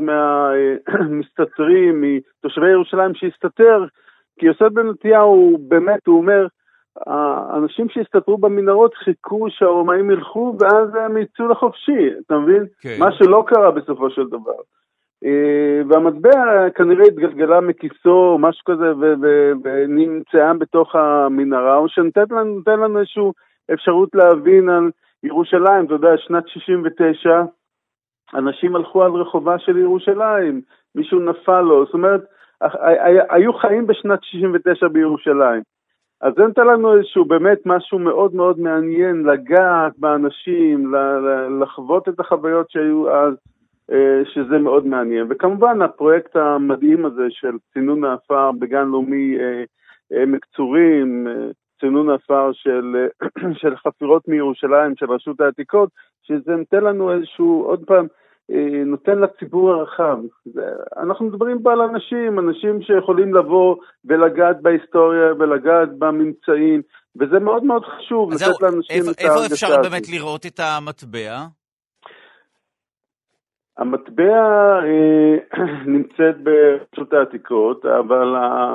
מהמסתתרים, מתושבי ירושלים שהסתתר, כי יוסף בן מתתיהו באמת, הוא אומר, האנשים שהסתתרו במנהרות חיכו שהרומאים ילכו, ואז הם יצאו לחופשי, אתה מבין? Okay. מה שלא קרה בסופו של דבר. והמטבע כנראה התגלגלה מכיסו, משהו כזה, ונמצאה בתוך המנהרה, או שנותן לנו, לנו איזושהי אפשרות להבין על ירושלים. אתה יודע, שנת שישים ותשע, אנשים הלכו על רחובה של ירושלים, מישהו נפל לו, זאת אומרת, היו חיים בשנת שישים ותשע בירושלים. אז זה נתן לנו איזשהו באמת משהו מאוד מאוד מעניין, לגעת באנשים, לחוות את החוויות שהיו אז, שזה מאוד מעניין. וכמובן הפרויקט המדהים הזה של צינון האפר בגן לאומי עמק צורים, צינון האפר של, של חפירות מירושלים, של רשות העתיקות, שזה נתן לנו איזשהו, עוד פעם, נותן לציבור הרחב. אנחנו מדברים פה על אנשים, אנשים שיכולים לבוא ולגעת בהיסטוריה ולגעת בממצאים, וזה מאוד מאוד חשוב לתת זהו, לאנשים איפה, את ההרגשה. איפה אפשר באמת לראות את המטבע? המטבע אה, נמצאת ברשות העתיקות, אבל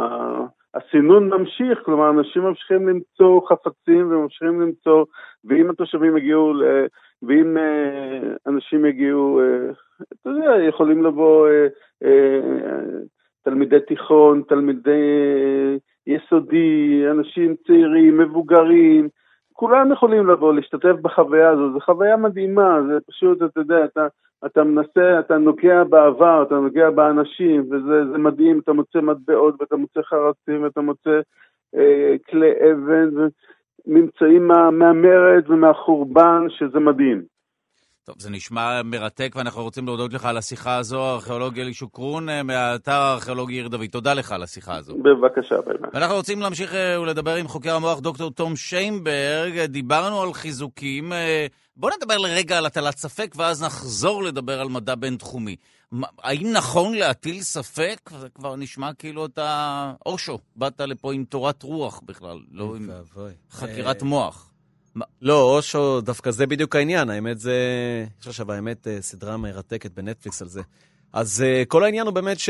הסינון ממשיך, כלומר אנשים ממשיכים למצוא חפצים וממשיכים למצוא, ואם התושבים הגיעו, ואם אה, אנשים הגיעו, אה, אתה יודע, יכולים לבוא אה, אה, תלמידי תיכון, תלמידי אה, יסודי, אנשים צעירים, מבוגרים, כולם יכולים לבוא, להשתתף בחוויה הזו, זו חוויה מדהימה, זה פשוט, אתה יודע, אתה, אתה מנסה, אתה נוגע בעבר, אתה נוגע באנשים, וזה זה מדהים, אתה מוצא מטבעות, ואתה מוצא חרצים, ואתה מוצא אה, כלי אבן, וממצאים מה, מהמרד ומהחורבן, שזה מדהים. טוב, זה נשמע מרתק, ואנחנו רוצים להודות לך על השיחה הזו, הארכיאולוג אלי שוקרון, מהאתר הארכיאולוגי עיר דוד. תודה לך על השיחה הזו. בבקשה, באמת. ואנחנו רוצים להמשיך ולדבר עם חוקר המוח דוקטור תום שיינברג. דיברנו על חיזוקים. בואו נדבר לרגע על הטלת ספק, ואז נחזור לדבר על מדע בין-תחומי. האם נכון להטיל ספק? זה כבר נשמע כאילו אתה אושו. באת לפה עם תורת רוח בכלל, לא עם חקירת מוח. לא, אושו, דווקא זה בדיוק העניין. האמת זה, יש עכשיו האמת סדרה מרתקת בנטפליקס על זה. אז כל העניין הוא באמת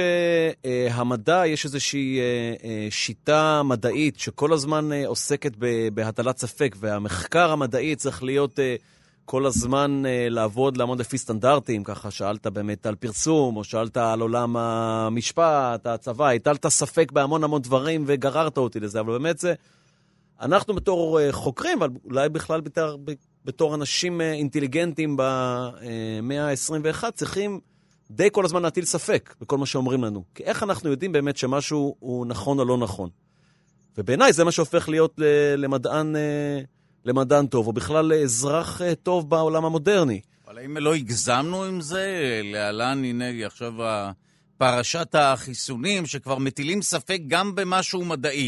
שהמדע, יש איזושהי שיטה מדעית שכל הזמן עוסקת בהטלת ספק, והמחקר המדעי צריך להיות כל הזמן לעבוד, לעמוד לפי סטנדרטים. ככה שאלת באמת על פרסום, או שאלת על עולם המשפט, הצבא, הטלת ספק בהמון המון דברים וגררת אותי לזה, אבל באמת זה, אנחנו בתור חוקרים, אבל אולי בכלל בתור, בתור אנשים אינטליגנטים במאה ה-עשרים ואחת, צריכים די כל הזמן להטיל ספק בכל מה שאומרים לנו. כי איך אנחנו יודעים באמת שמשהו הוא נכון או לא נכון? ובעיניי זה מה שהופך להיות למדען, למדען טוב, או בכלל לאזרח טוב בעולם המודרני. אבל אם לא הגזמנו עם זה, להלן הנה עכשיו פרשת החיסונים, שכבר מטילים ספק גם במשהו מדעי.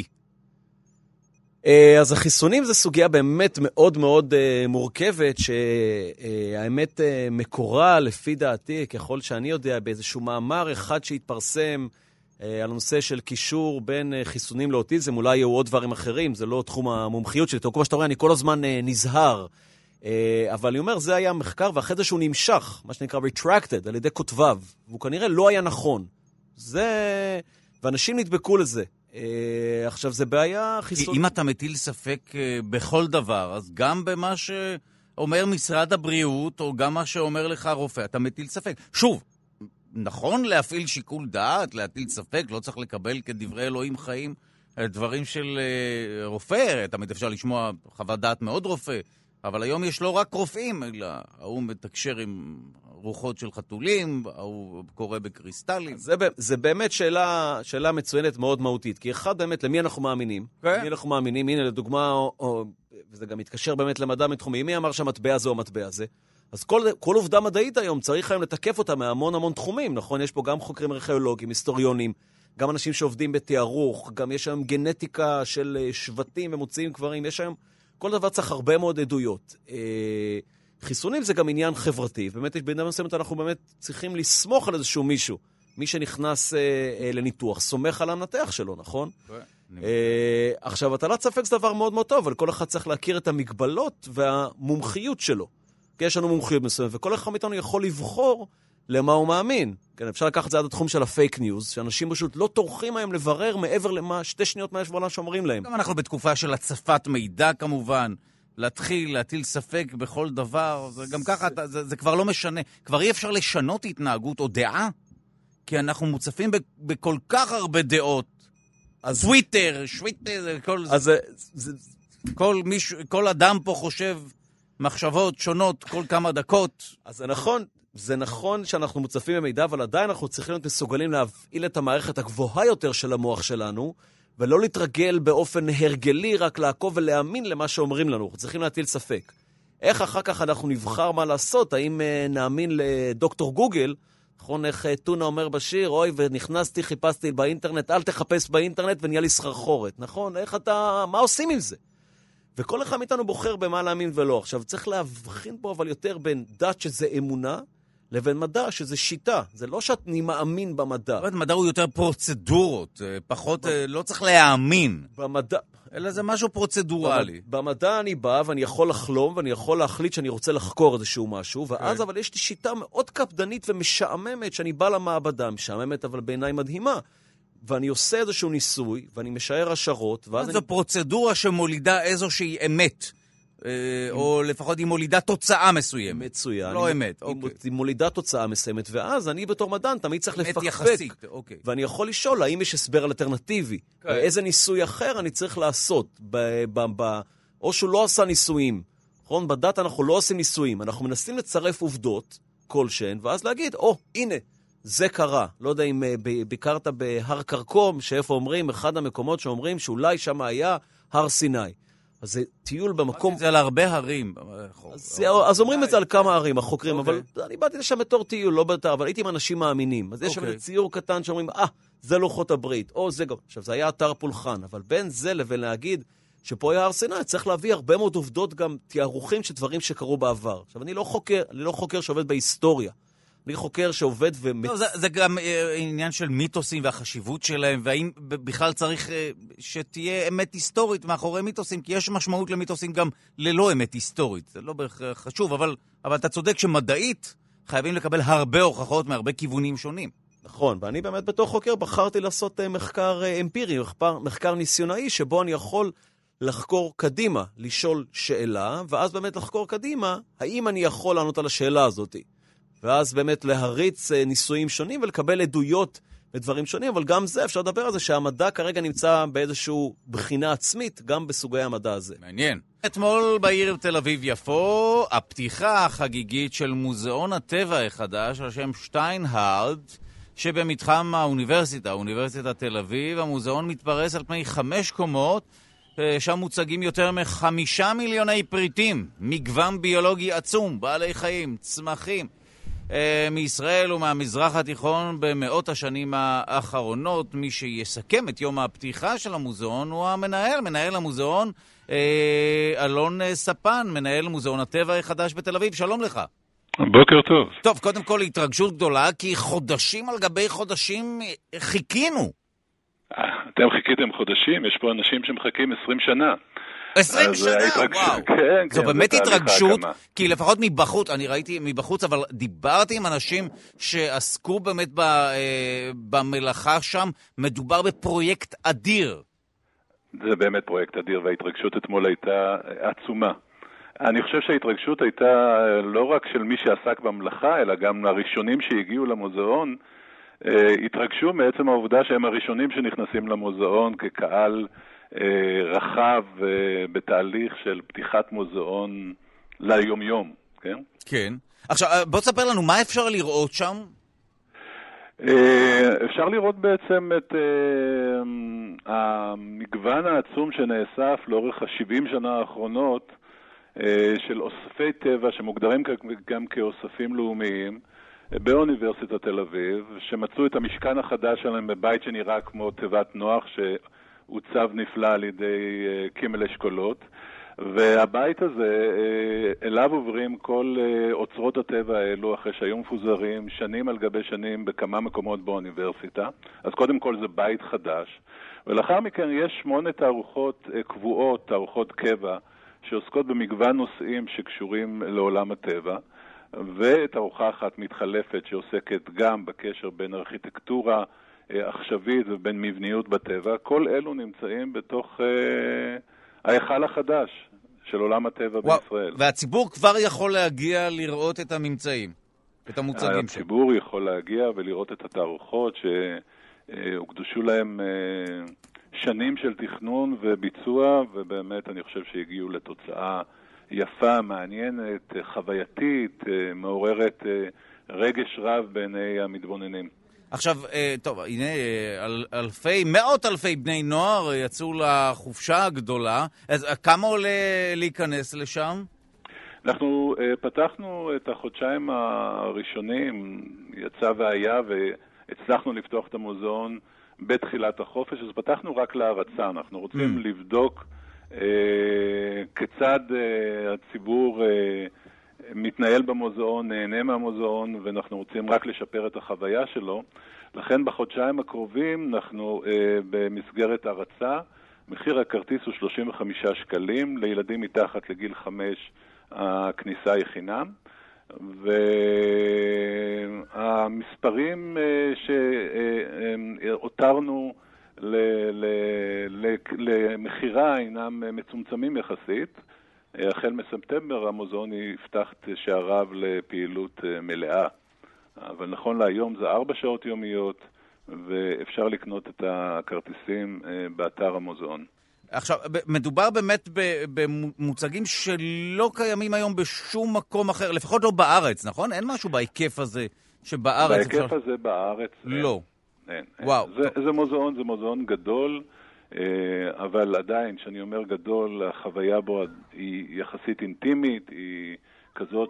אז החיסונים זה סוגיה באמת מאוד מאוד מורכבת, שהאמת מקורה לפי דעתי, ככל שאני יודע, באיזשהו מאמר אחד שהתפרסם על הנושא של קישור בין חיסונים לאוטיזם, אולי יהיו עוד דברים אחרים, זה לא תחום המומחיות שלי, כמו שאתה רואה, אני כל הזמן נזהר, אבל אני אומר, זה היה מחקר, ואחרי זה שהוא נמשך, מה שנקרא retracted, על ידי כותביו, והוא כנראה לא היה נכון. זה, ואנשים נדבקו לזה. עכשיו, זה בעיה חיסון. אם אתה מטיל ספק בכל דבר, אז גם במה שאומר משרד הבריאות, או גם מה שאומר לך רופא, אתה מטיל ספק. שוב, נכון להפעיל שיקול דעת, להטיל ספק, לא צריך לקבל כדברי אלוהים חיים דברים של רופא, תמיד אפשר לשמוע חוות דעת מאוד רופא, אבל היום יש לא רק רופאים, אלא הוא מתקשר עם רוחות של חתולים, הוא קורא בקריסטלים. זה, זה באמת שאלה, שאלה מצוינת מאוד מהותית, כי אחד באמת, למי אנחנו מאמינים? Okay. למי אנחנו מאמינים? הנה, לדוגמה, או, או, וזה גם מתקשר באמת למדע מתחומי, מי אמר שהמטבע הזה או המטבע הזה? אז כל, כל עובדה מדעית היום צריך היום לתקף אותה מהמון המון תחומים, נכון? יש פה גם חוקרים ארכיאולוגיים, היסטוריונים, גם אנשים שעובדים בתיארוך, גם יש היום גנטיקה של שבטים ומוציאים קברים, יש היום, כל דבר צריך הרבה מאוד עדויות. חיסונים זה גם עניין חברתי, באמת בעניין מסוימת אנחנו באמת צריכים לסמוך על איזשהו מישהו, מי שנכנס לניתוח, סומך על המנתח שלו, נכון? עכשיו, הטלת ספק זה דבר מאוד מאוד טוב, אבל כל אחד צריך להכיר את המגבלות והמומחיות שלו. כי יש לנו מומחיות מסוימת, וכל אחד מאיתנו יכול לבחור למה הוא מאמין. כן, אפשר לקחת את זה עד התחום של הפייק ניוז, שאנשים פשוט לא טורחים מהם לברר מעבר למה, שתי שניות מה יש בעולם שאומרים להם. גם אנחנו בתקופה של הצפת מידע כמובן, להתחיל, להטיל ספק בכל דבר, זה גם ככה, זה, זה כבר לא משנה. כבר אי אפשר לשנות התנהגות או דעה, כי אנחנו מוצפים בכל כך הרבה דעות. אז טוויטר, שוויטר, כל אז זה, זה, כל מישהו, כל אדם פה חושב מחשבות שונות כל כמה דקות. אז זה נכון, זה נכון שאנחנו מוצפים במידע, אבל עדיין אנחנו צריכים להיות מסוגלים להפעיל את המערכת הגבוהה יותר של המוח שלנו, ולא להתרגל באופן הרגלי רק לעקוב ולהאמין למה שאומרים לנו. אנחנו צריכים להטיל ספק. איך אחר כך אנחנו נבחר מה לעשות? האם uh, נאמין לדוקטור גוגל? נכון, איך uh, טונה אומר בשיר, אוי, ונכנסתי, חיפשתי באינטרנט, אל תחפש באינטרנט ונהיה לי סחרחורת. נכון, איך אתה, מה עושים עם זה? וכל אחד מאיתנו בוחר במה להאמין ולא. עכשיו, צריך להבחין פה אבל יותר בין דת שזה אמונה, לבין מדע שזה שיטה. זה לא שאני מאמין במדע. מדע הוא יותר פרוצדורות, פחות, לא צריך להאמין. במדע... אלא זה משהו פרוצדורלי. במדע אני בא ואני יכול לחלום ואני יכול להחליט שאני רוצה לחקור איזשהו משהו, ואז אבל יש לי שיטה מאוד קפדנית ומשעממת שאני בא למעבדה, משעממת אבל בעיניי מדהימה. ואני עושה איזשהו ניסוי, ואני משער השערות, ואז... זו פרוצדורה שמולידה איזושהי אמת, או לפחות היא מולידה תוצאה מסוימת. מצוין. לא אמת, אוקיי. היא מולידה תוצאה מסוימת, ואז אני בתור מדען תמיד צריך לפקפק. אמת יחסית, אוקיי. ואני יכול לשאול, האם יש הסבר אלטרנטיבי? איזה ניסוי אחר אני צריך לעשות? או שהוא לא עשה ניסויים. נכון? בדאטה אנחנו לא עושים ניסויים. אנחנו מנסים לצרף עובדות כלשהן, ואז להגיד, או, הנה. זה קרה. לא יודע אם ביקרת בהר קרקום, שאיפה אומרים, אחד המקומות שאומרים שאולי שם היה הר סיני. אז זה טיול במקום... זה על הרבה הרים. אז אומרים את זה על כמה הרים, החוקרים, אבל אני באתי לשם בתור טיול, לא בתור, אבל הייתי עם אנשים מאמינים. אז יש שם ציור קטן שאומרים, אה, זה לוחות הברית, או זה גם. עכשיו, זה היה אתר פולחן, אבל בין זה לבין להגיד שפה היה הר סיני, צריך להביא הרבה מאוד עובדות גם תיארוכים של דברים שקרו בעבר. עכשיו, אני לא חוקר, אני לא חוקר שעובד בהיסטוריה. אני חוקר שעובד ומצ... לא, זה, זה גם אה, עניין של מיתוסים והחשיבות שלהם, והאם בכלל צריך אה, שתהיה אמת היסטורית מאחורי מיתוסים, כי יש משמעות למיתוסים גם ללא אמת היסטורית. זה לא בהכרח חשוב, אבל, אבל אתה צודק שמדעית חייבים לקבל הרבה הוכחות מהרבה כיוונים שונים. נכון, ואני באמת בתור חוקר בחרתי לעשות אה, מחקר אה, אמפירי, מחקר, מחקר ניסיונאי, שבו אני יכול לחקור קדימה, לשאול שאלה, ואז באמת לחקור קדימה, האם אני יכול לענות על השאלה הזאת. ואז באמת להריץ ניסויים שונים ולקבל עדויות לדברים שונים, אבל גם זה, אפשר לדבר על זה שהמדע כרגע נמצא באיזשהו בחינה עצמית, גם בסוגי המדע הזה. מעניין. אתמול בעיר תל אביב יפו, הפתיחה החגיגית של מוזיאון הטבע החדש, על שם שטיינהרד, שבמתחם האוניברסיטה, אוניברסיטת תל אביב, המוזיאון מתפרס על פני חמש קומות, שם מוצגים יותר מחמישה מיליוני פריטים, מגוון ביולוגי עצום, בעלי חיים, צמחים, מישראל ומהמזרח התיכון במאות השנים האחרונות. מי שיסכם את יום הפתיחה של המוזיאון הוא המנהל, מנהל המוזיאון אלון ספן, מנהל מוזיאון הטבע החדש בתל אביב. שלום לך. בוקר טוב. טוב, קודם כל התרגשות גדולה, כי חודשים על גבי חודשים חיכינו. אתם חיכיתם חודשים, יש פה אנשים שמחכים עשרים שנה. עשרים שנה, וואו. כן, זו כן, באמת התרגשות, כי לפחות מבחוץ, אני ראיתי מבחוץ, אבל דיברתי עם אנשים שעסקו באמת ב, אה, במלאכה שם, מדובר בפרויקט אדיר. זה באמת פרויקט אדיר, וההתרגשות אתמול הייתה עצומה. אני חושב שההתרגשות הייתה לא רק של מי שעסק במלאכה, אלא גם הראשונים שהגיעו למוזיאון, אה, התרגשו מעצם העובדה שהם הראשונים שנכנסים למוזיאון כקהל רחב בתהליך של פתיחת מוזיאון ליום-יום, כן? כן. עכשיו, בוא תספר לנו, מה אפשר לראות שם? אפשר לראות בעצם את המגוון העצום שנאסף לאורך ה-שבעים שנה האחרונות של אוספי טבע שמוגדרים גם כאוספים לאומיים באוניברסיטת תל אביב, שמצאו את המשכן החדש שלהם בבית שנראה כמו תיבת נוח, ש... עוצב נפלא על ידי קימל אשכולות, והבית הזה, אליו עוברים כל אוצרות הטבע האלו, אחרי שהיו מפוזרים שנים על גבי שנים בכמה מקומות באוניברסיטה. אז קודם כל זה בית חדש, ולאחר מכן יש שמונה תערוכות קבועות, תערוכות קבע, שעוסקות במגוון נושאים שקשורים לעולם הטבע, ותערוכה אחת מתחלפת שעוסקת גם בקשר בין ארכיטקטורה עכשווית ובין מבניות בטבע. כל אלו נמצאים בתוך אה, ההיכל החדש של עולם הטבע וואו, בישראל. והציבור כבר יכול להגיע לראות את הממצאים, את המוצגים שם. הציבור יכול להגיע ולראות את התערוכות שהוקדשו להם אה, שנים של תכנון וביצוע, ובאמת אני חושב שהגיעו לתוצאה יפה, מעניינת, חווייתית, אה, מעוררת אה, רגש רב בעיני המתבוננים. עכשיו, טוב, הנה, אל, אלפי, מאות אלפי בני נוער יצאו לחופשה הגדולה. אז כמה עולה להיכנס לשם? אנחנו פתחנו את החודשיים הראשונים, יצא והיה, והצלחנו לפתוח את המוזיאון בתחילת החופש, אז פתחנו רק להרצה. אנחנו רוצים mm. לבדוק אה, כיצד אה, הציבור אה, מתנהל במוזיאון, נהנה מהמוזיאון, ואנחנו רוצים רק לשפר את החוויה שלו. לכן בחודשיים הקרובים אנחנו אה, במסגרת הרצה, מחיר הכרטיס הוא שלושים וחמישה שקלים, לילדים מתחת לגיל חמש הכניסה היא חינם, והמספרים אה, שהותרנו למחירה אינם מצומצמים יחסית. החל מספטמבר המוזיאון יפתח שעריו לפעילות מלאה. אבל נכון להיום זה ארבע שעות יומיות, ואפשר לקנות את הכרטיסים באתר המוזיאון. עכשיו, מדובר באמת במוצגים שלא קיימים היום בשום מקום אחר, לפחות לא בארץ, נכון? אין משהו בהיקף הזה שבארץ... בהיקף אפשר... הזה בארץ... לא. אין. אין. וואו. זה, זה מוזיאון, זה מוזיאון גדול, אבל עדיין, כשאני אומר גדול, החוויה בו היא יחסית אינטימית, היא כזאת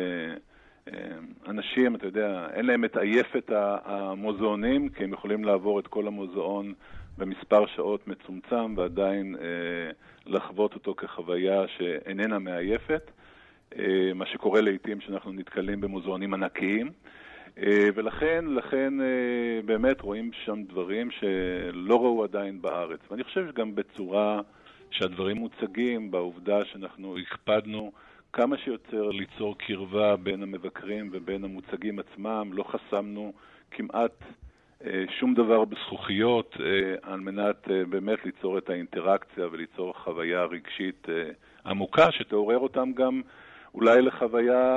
שאנשים, אתה יודע, אין להם את עייפת המוזיאונים, כי הם יכולים לעבור את כל המוזיאון במספר שעות מצומצם, ועדיין לחוות אותו כחוויה שאיננה מעייפת, מה שקורה לעתים שאנחנו נתקלים במוזיאונים ענקיים, ולכן, לכן באמת רואים שם דברים שלא ראו עדיין בארץ. ואני חושב שגם בצורה שהדברים מוצגים, בעובדה שאנחנו הקפדנו כמה שיותר ליצור קרבה בין המבקרים ובין המוצגים עצמם, לא חסמנו כמעט שום דבר בזכוכיות על מנת באמת ליצור את האינטראקציה וליצור חוויה רגשית עמוקה שתעורר אותם גם אולי לחוויה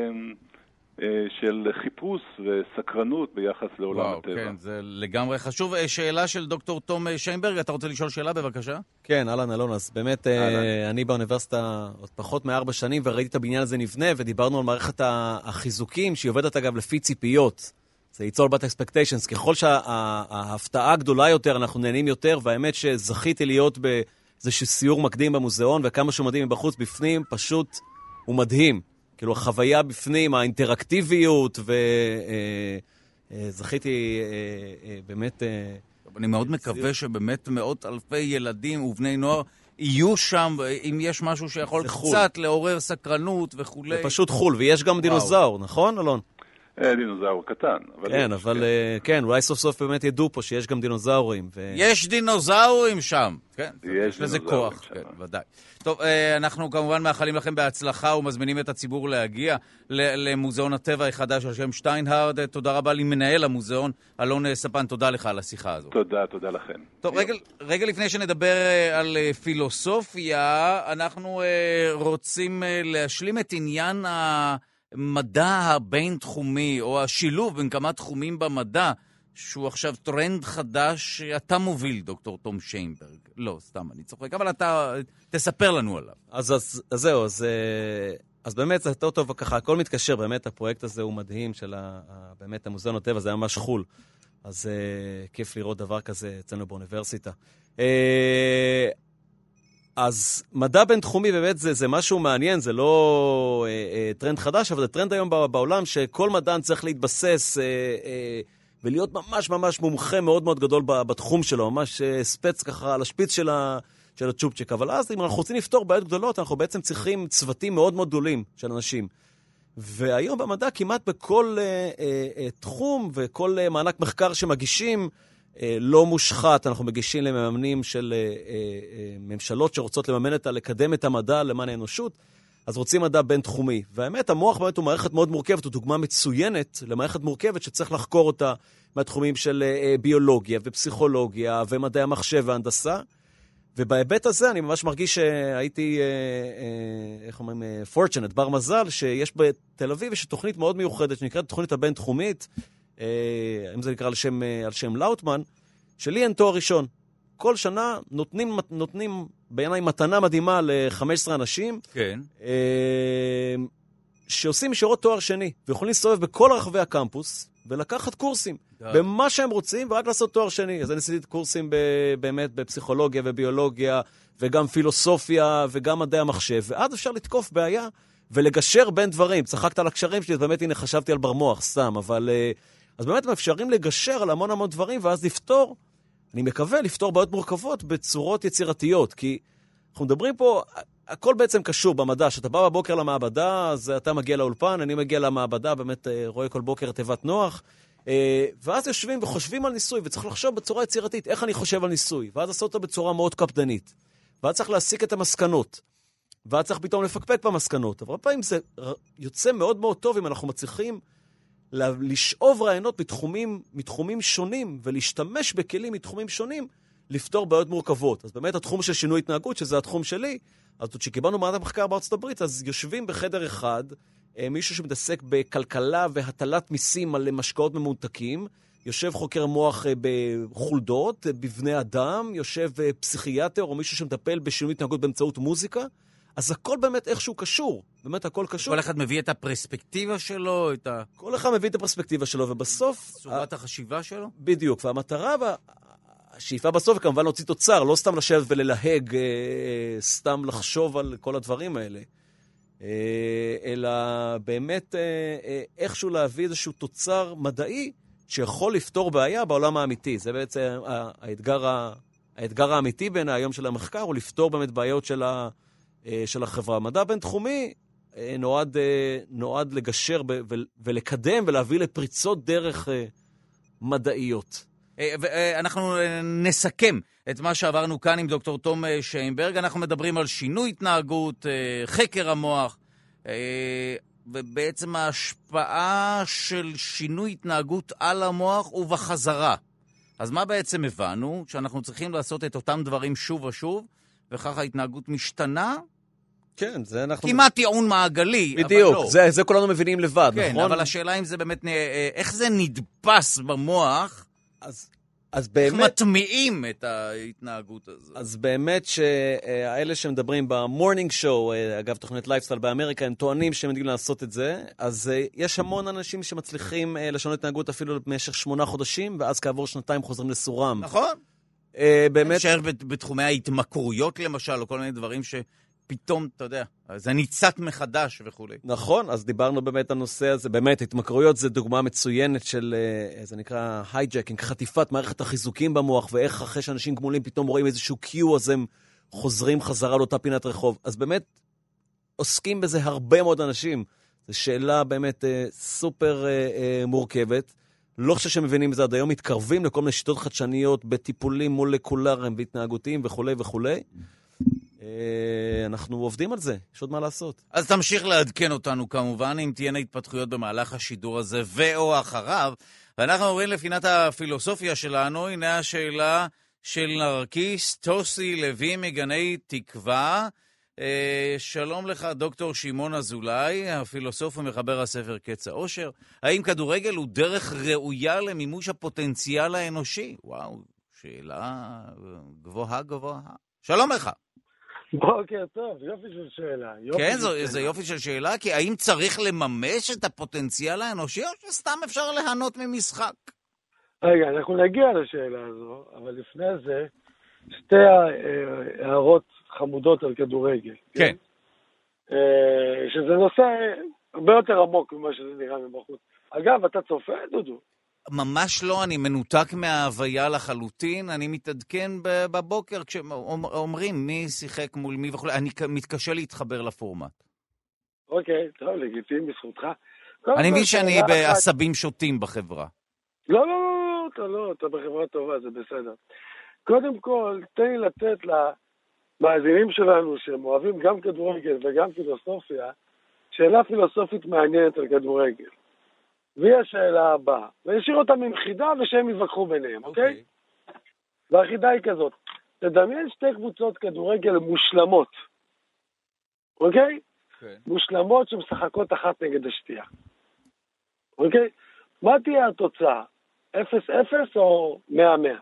של חיפוש וסקרנות ביחס לעולם וואו, הטבע. כן, זה לגמרי חשוב. שאלה של דוקטור תום שיינברג, אתה רוצה לשאול שאלה בבקשה? כן, אלן אלון, אז באמת אלן. אני באוניברסיטה עוד פחות מארבע שנים וראיתי את הבניין הזה נבנה ודיברנו על מערכת החיזוקים שהיא עובדת אגב לפי ציפיות. זה ייצור בת expectations. ככל שההפתעה גדולה יותר אנחנו נהנים יותר, והאמת שזכיתי להיות באיזשהו סיור מקדים במוזיאון וכמה שהוא מדהים מבחוץ בפנים, פשוט הוא מדהים. כאילו החוויה בפנים, האינטראקטיביות, וזכיתי באמת... אני מאוד מקווה שבאמת מאות אלפי ילדים ובני נוער יהיו שם, אם יש משהו שיכול קצת לעורר סקרנות וכו'. זה פשוט חול, ויש גם דינוזאור, נכון, אלון? דינוזאור קטן. כן, אבל כן, אולי סוף סוף באמת ידעו פה שיש גם דינוזאורים. יש דינוזאורים שם. כן, יש לזה כוח, כן, ודאי. טוב, אנחנו כמובן מאחלים לכם בהצלחה ומזמינים את הציבור להגיע למוזיאון הטבע החדש על שם שטיינהרד. תודה רבה למנהל המוזיאון, אלון ספן, תודה לך על השיחה הזאת. תודה, תודה לכם. טוב, רגע, רגע לפני שנדבר על פילוסופיה, אנחנו רוצים להשלים את עניין המדע הבין-תחומי, או השילוב בין כמה תחומים במדע, שהוא עכשיו טרנד חדש שאתה מוביל, דוקטור תום שיינברג. לא, סתם, אני צוחק, אבל אתה תספר לנו עליו. אז, אז, אז זהו, אז, אז באמת זה יותר טוב ככה, הכל מתקשר, באמת הפרויקט הזה הוא מדהים, של ה, באמת המוזיאון הטבע, זה היה ממש חול. אז uh, כיף לראות דבר כזה אצלנו באוניברסיטה. Uh, אז מדע בין-תחומי באמת זה, זה משהו מעניין, זה לא uh, uh, טרנד חדש, אבל זה טרנד היום בעולם שכל מדען צריך להתבסס... Uh, uh, ולהיות ממש ממש מומחה מאוד מאוד גדול בתחום שלו, ממש ספץ ככה על השפיץ של, ה, של הצ'ופצ'יק. אבל אז אם אנחנו רוצים לפתור בעיות גדולות, אנחנו בעצם צריכים צוותים מאוד מאוד גדולים של אנשים. והיום במדע כמעט בכל אה, אה, תחום וכל אה, מענק מחקר שמגישים אה, לא מושחת. אנחנו מגישים למממנים של אה, אה, ממשלות שרוצות לממן את, לקדם את המדע למען האנושות. אז רוצים מדע בין-תחומי. והאמת, המוח באמת הוא מערכת מאוד מורכבת, הוא דוגמה מצוינת למערכת מורכבת שצריך לחקור אותה מהתחומים של uh, ביולוגיה ופסיכולוגיה ומדעי המחשב והנדסה. ובהיבט הזה אני ממש מרגיש שהייתי, uh, uh, איך אומרים, uh, fortunate, בר מזל, שיש בתל אביב, יש תוכנית מאוד מיוחדת שנקראת תוכנית הבין-תחומית, uh, אם זה נקרא על שם, uh, על שם לאוטמן, שלי אין תואר ראשון. כל שנה נותנים, נותנים בעיניי מתנה מדהימה ל-חמישה עשר אנשים, כן. שעושים ישירות תואר שני, ויכולים להסתובב בכל רחבי הקמפוס, ולקחת קורסים, במה שהם רוצים, ורק לעשות תואר שני. אז אני עשיתי קורסים באמת בפסיכולוגיה וביולוגיה, וגם פילוסופיה, וגם מדעי המחשב, ואז אפשר לתקוף בעיה, ולגשר בין דברים. צחקת על הקשרים שלי, אז באמת, הנה, חשבתי על ברמוח, סתם, אבל... אז באמת מאפשרים לגשר על המון המון דברים, ואז לפתור, אני מקווה לפתור בעיות מורכבות בצורות יצירתיות, כי אנחנו מדברים פה, הכל בעצם קשור במדע. שאתה בא בבוקר למעבדה, אז אתה מגיע לאולפן, אני מגיע למעבדה, באמת רואה כל בוקר תיבת נוח, ואז יושבים וחושבים על ניסוי, וצריך לחשוב בצורה יצירתית, איך אני חושב על ניסוי, ואז לעשות אותו בצורה מאוד קפדנית, ואז צריך להסיק את המסקנות, ואז צריך פתאום לפקפק במסקנות. אבל פעמים זה יוצא מאוד מאוד טוב אם אנחנו מצליחים לשאוב רעיונות מתחומים, מתחומים שונים, ולהשתמש בכלים מתחומים שונים, לפתור בעיות מורכבות. אז באמת התחום של שינוי התנהגות, שזה התחום שלי, אז כשקיבלנו מערכת המחקר בארצות הברית, אז יושבים בחדר אחד, מישהו שמתעסק בכלכלה והטלת מיסים על משקאות ממותקים, יושב חוקר מוח בחולדות, בבני אדם, יושב פסיכיאטר או מישהו שמטפל בשינוי התנהגות באמצעות מוזיקה, אז הכל באמת איכשהו קשור, באמת הכל קשור. כל אחד מביא את הפרספקטיבה שלו, את ה... כל אחד מביא את הפרספקטיבה שלו, ובסוף... צורת החשיבה שלו? בדיוק, והמטרה, השאיפה בסוף, כמובן להוציא תוצר, לא סתם לשבת וללהג, סתם לחשוב על כל הדברים האלה, אלא באמת איכשהו להביא איזשהו תוצר מדעי, שיכול לפתור בעיה בעולם האמיתי. זה בעצם האתגר, האתגר האמיתי בין היום של המחקר, הוא לפתור באמת בעיות של ה... של החברה. מדע בינתחומי נועד, נועד לגשר ולקדם ולהביא לפריצות דרך מדעיות. אנחנו נסכם את מה שעברנו כאן עם דוקטור תום שיינברג. אנחנו מדברים על שינוי התנהגות, חקר המוח, ובעצם ההשפעה של שינוי התנהגות על המוח ובחזרה. אז מה בעצם הבנו? שאנחנו צריכים לעשות את אותם דברים שוב ושוב, וכך ההתנהגות משתנה? כן, זה אנחנו... כמעט טיעון מעגלי, בדיוק, אבל לא. זה, זה כולנו מבינים לבד, כן, נכון? כן, אבל השאלה אם זה באמת, איך זה נדפס במוח, אז, אז באמת... איך מטמיעים את ההתנהגות הזאת? אז באמת שהאלה שמדברים במורנינג שואו, אגב, תוכנית לייפסטייל באמריקה, הם טוענים שהם יודעים לעשות את זה, אז יש המון אנשים שמצליחים לשנות התנהגות אפילו במשך שמונה חודשים, ואז כעבור שנתיים חוזרים לסורם. נכון. באמת... שער בתחומי ההתמכרויות למשל, או כל מיני דברים שפתאום, אתה יודע, זה ניצת מחדש וכו'. נכון, אז דיברנו באמת על הנושא הזה, באמת, התמכרויות זה דוגמה מצוינת של, זה נקרא הייג'קינג, חטיפת מערכת החיזוקים במוח, ואיך אחרי שאנשים גמולים פתאום רואים איזשהו קיו, אז הם חוזרים חזרה לאותה פינת רחוב. אז באמת, עוסקים בזה הרבה מאוד אנשים. זו שאלה באמת סופר מורכבת. לא חושב שמבינים בזה עד היום, מתקרבים לכל מיני שיטות חדשניות בטיפולים מולקולריים והתנהגותיים וכו' וכו'. אנחנו עובדים על זה, יש עוד מה לעשות. אז תמשיך לעדכן אותנו כמובן, אם תהיינה התפתחויות במהלך השידור הזה ואו אחריו. ואנחנו עוברים לפינת הפילוסופיה שלנו, הנה השאלה של נרקיס טוסי לוי מגני תקווה. שלום לך דוקטור שמעון אזולאי, הפילוסוף ומחבר הספר קץ האושר. האם כדורגל הוא דרך ראויה למימוש הפוטנציאל האנושי? וואו, שאלה גבוהה גבוהה. שלום לך. בוקר טוב, יופי של שאלה. יופי כן, של זו, שאלה. זה יופי של שאלה, כי האם צריך לממש את הפוטנציאל האנושי, או שסתם אפשר ליהנות ממשחק? רגע, אנחנו נגיע לשאלה הזו, אבל לפני זה, שתי הערות חמודות על כדורגל. כן. שזה נושא הרבה יותר עמוק ממה שזה נראה מבחוץ. אגב, אתה צופה, דודו? ממש לא, אני מנותק מההוויה לחלוטין, אני מתעדכן בבוקר כשאומרים מי שיחק מול מי וכו', אני מתקשה להתחבר לפורמט. אוקיי, טוב, לגיטימי, זכותך. אני מבין שאני בעשבים שוטים בחברה. לא, לא, לא, אתה לא, אתה בחברה טובה, זה בסדר. קודם כל, תן לי לתת למאזינים שלנו, שהם אוהבים גם כדורגל וגם פילוסופיה, שאלה פילוסופית מעניינת על כדורגל. והיא השאלה הבאה. וישאיר אותם עם חידה ושהם יבקחו ביניהם, אוקיי? Okay. והחידה היא כזאת. תדמיין שתי קבוצות כדורגל מושלמות. אוקיי? Okay? Okay. מושלמות שמשחקות אחת נגד השתייה. אוקיי? Okay? מה תהיה התוצאה? אפס אפס או מאה מאה?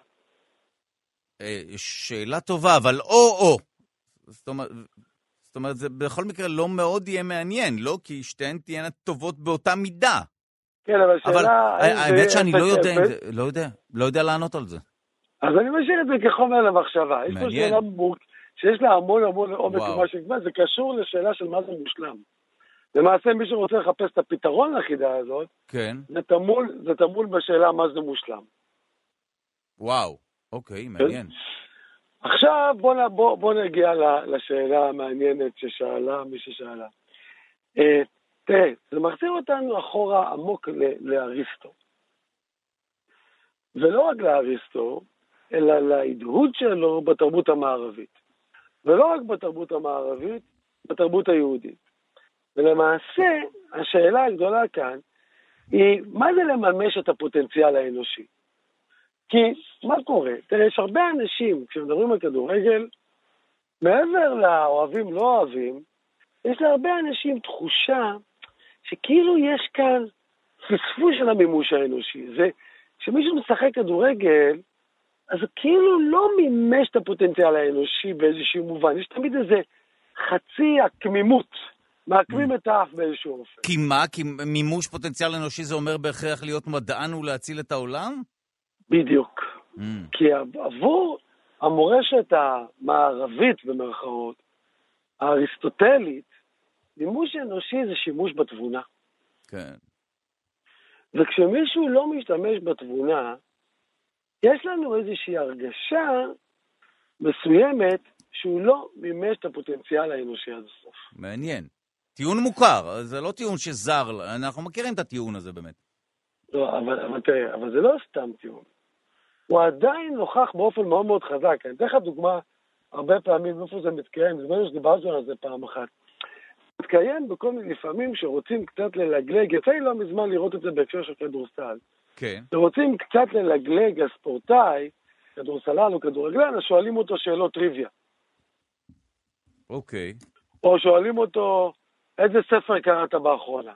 שאלה טובה, אבל או-או. זאת אומרת... זאת אומרת, זה בכל מקרה לא מאוד יהיה מעניין, לא? כי שתיהן תהיינה טובות באותה מידה. כן, אבל שאלה... אבל האמת שאני לא יודע, לא יודע, לא יודע לענות על זה. אז אני משאיר את זה כחומר למחשבה. יש פה שאלה שיש לה המון המון עומק למה שכבר, זה קשור לשאלה של מה זה מושלם. למעשה, מי שרוצה לחפש את הפתרון לחידה הזאת, כן. זה תמול, זה תמול בשאלה מה זה מושלם. וואו, אוקיי, מעניין. עכשיו בוא, בוא, בוא נגיע לשאלה המעניינת ששאלה מי ששאלה. אה, תראה, זה מחזיר אותנו אחורה עמוק לאריסטו. ולא רק לאריסטו, אלא להדהוד שלו בתרבות המערבית. ולא רק בתרבות המערבית, בתרבות היהודית. ולמעשה, השאלה הגדולה כאן היא, מה זה לממש את הפוטנציאל האנושי? כי, מה קורה? תראה, יש הרבה אנשים, כשמדברים על כדורגל, מעבר לאוהבים לא אוהבים, יש להרבה אנשים תחושה שכאילו יש כאן פספוס של המימוש האנושי. זה, כשמישהו משחק כדורגל, אז הוא כאילו לא מימש את הפוטנציאל האנושי באיזשהו מובן. יש תמיד איזה חצי הקמימות, מעקמים את האף באיזשהו אופן. כי מה? כי מימוש פוטנציאל אנושי זה אומר בהכרח להיות מדען ולהציל את העולם? בדיוק. Mm. כי עבור המורשת המערבית במרכאות, האריסטוטלית, מימוש אנושי זה שימוש בתבונה. כן. וכשמישהו לא משתמש בתבונה, יש לנו איזושהי הרגשה מסוימת שהוא לא מימש את הפוטנציאל האנושי עד הסוף. מעניין. טיעון מוכר, זה לא טיעון שזר, אנחנו מכירים את הטיעון הזה באמת. לא, אבל, אבל תראה, אבל זה לא סתם טיעון. הוא עדיין נוכח באופן מאוד מאוד חזק. אני אתן לך דוגמה, הרבה פעמים, איפה זה מתקיים, זה בגלל שדיברתי על זה פעם אחת. מתקיים בכל מיני לפעמים שרוצים קצת ללגלג, יצא לי לא מזמן לראות את זה בהקשר של כדורסל. כן. שרוצים קצת ללגלג הספורטאי, כדורסלן או כדורגלן, אז שואלים אותו שאלות טריוויה. אוקיי. או שואלים אותו, איזה ספר קראת באחרונה?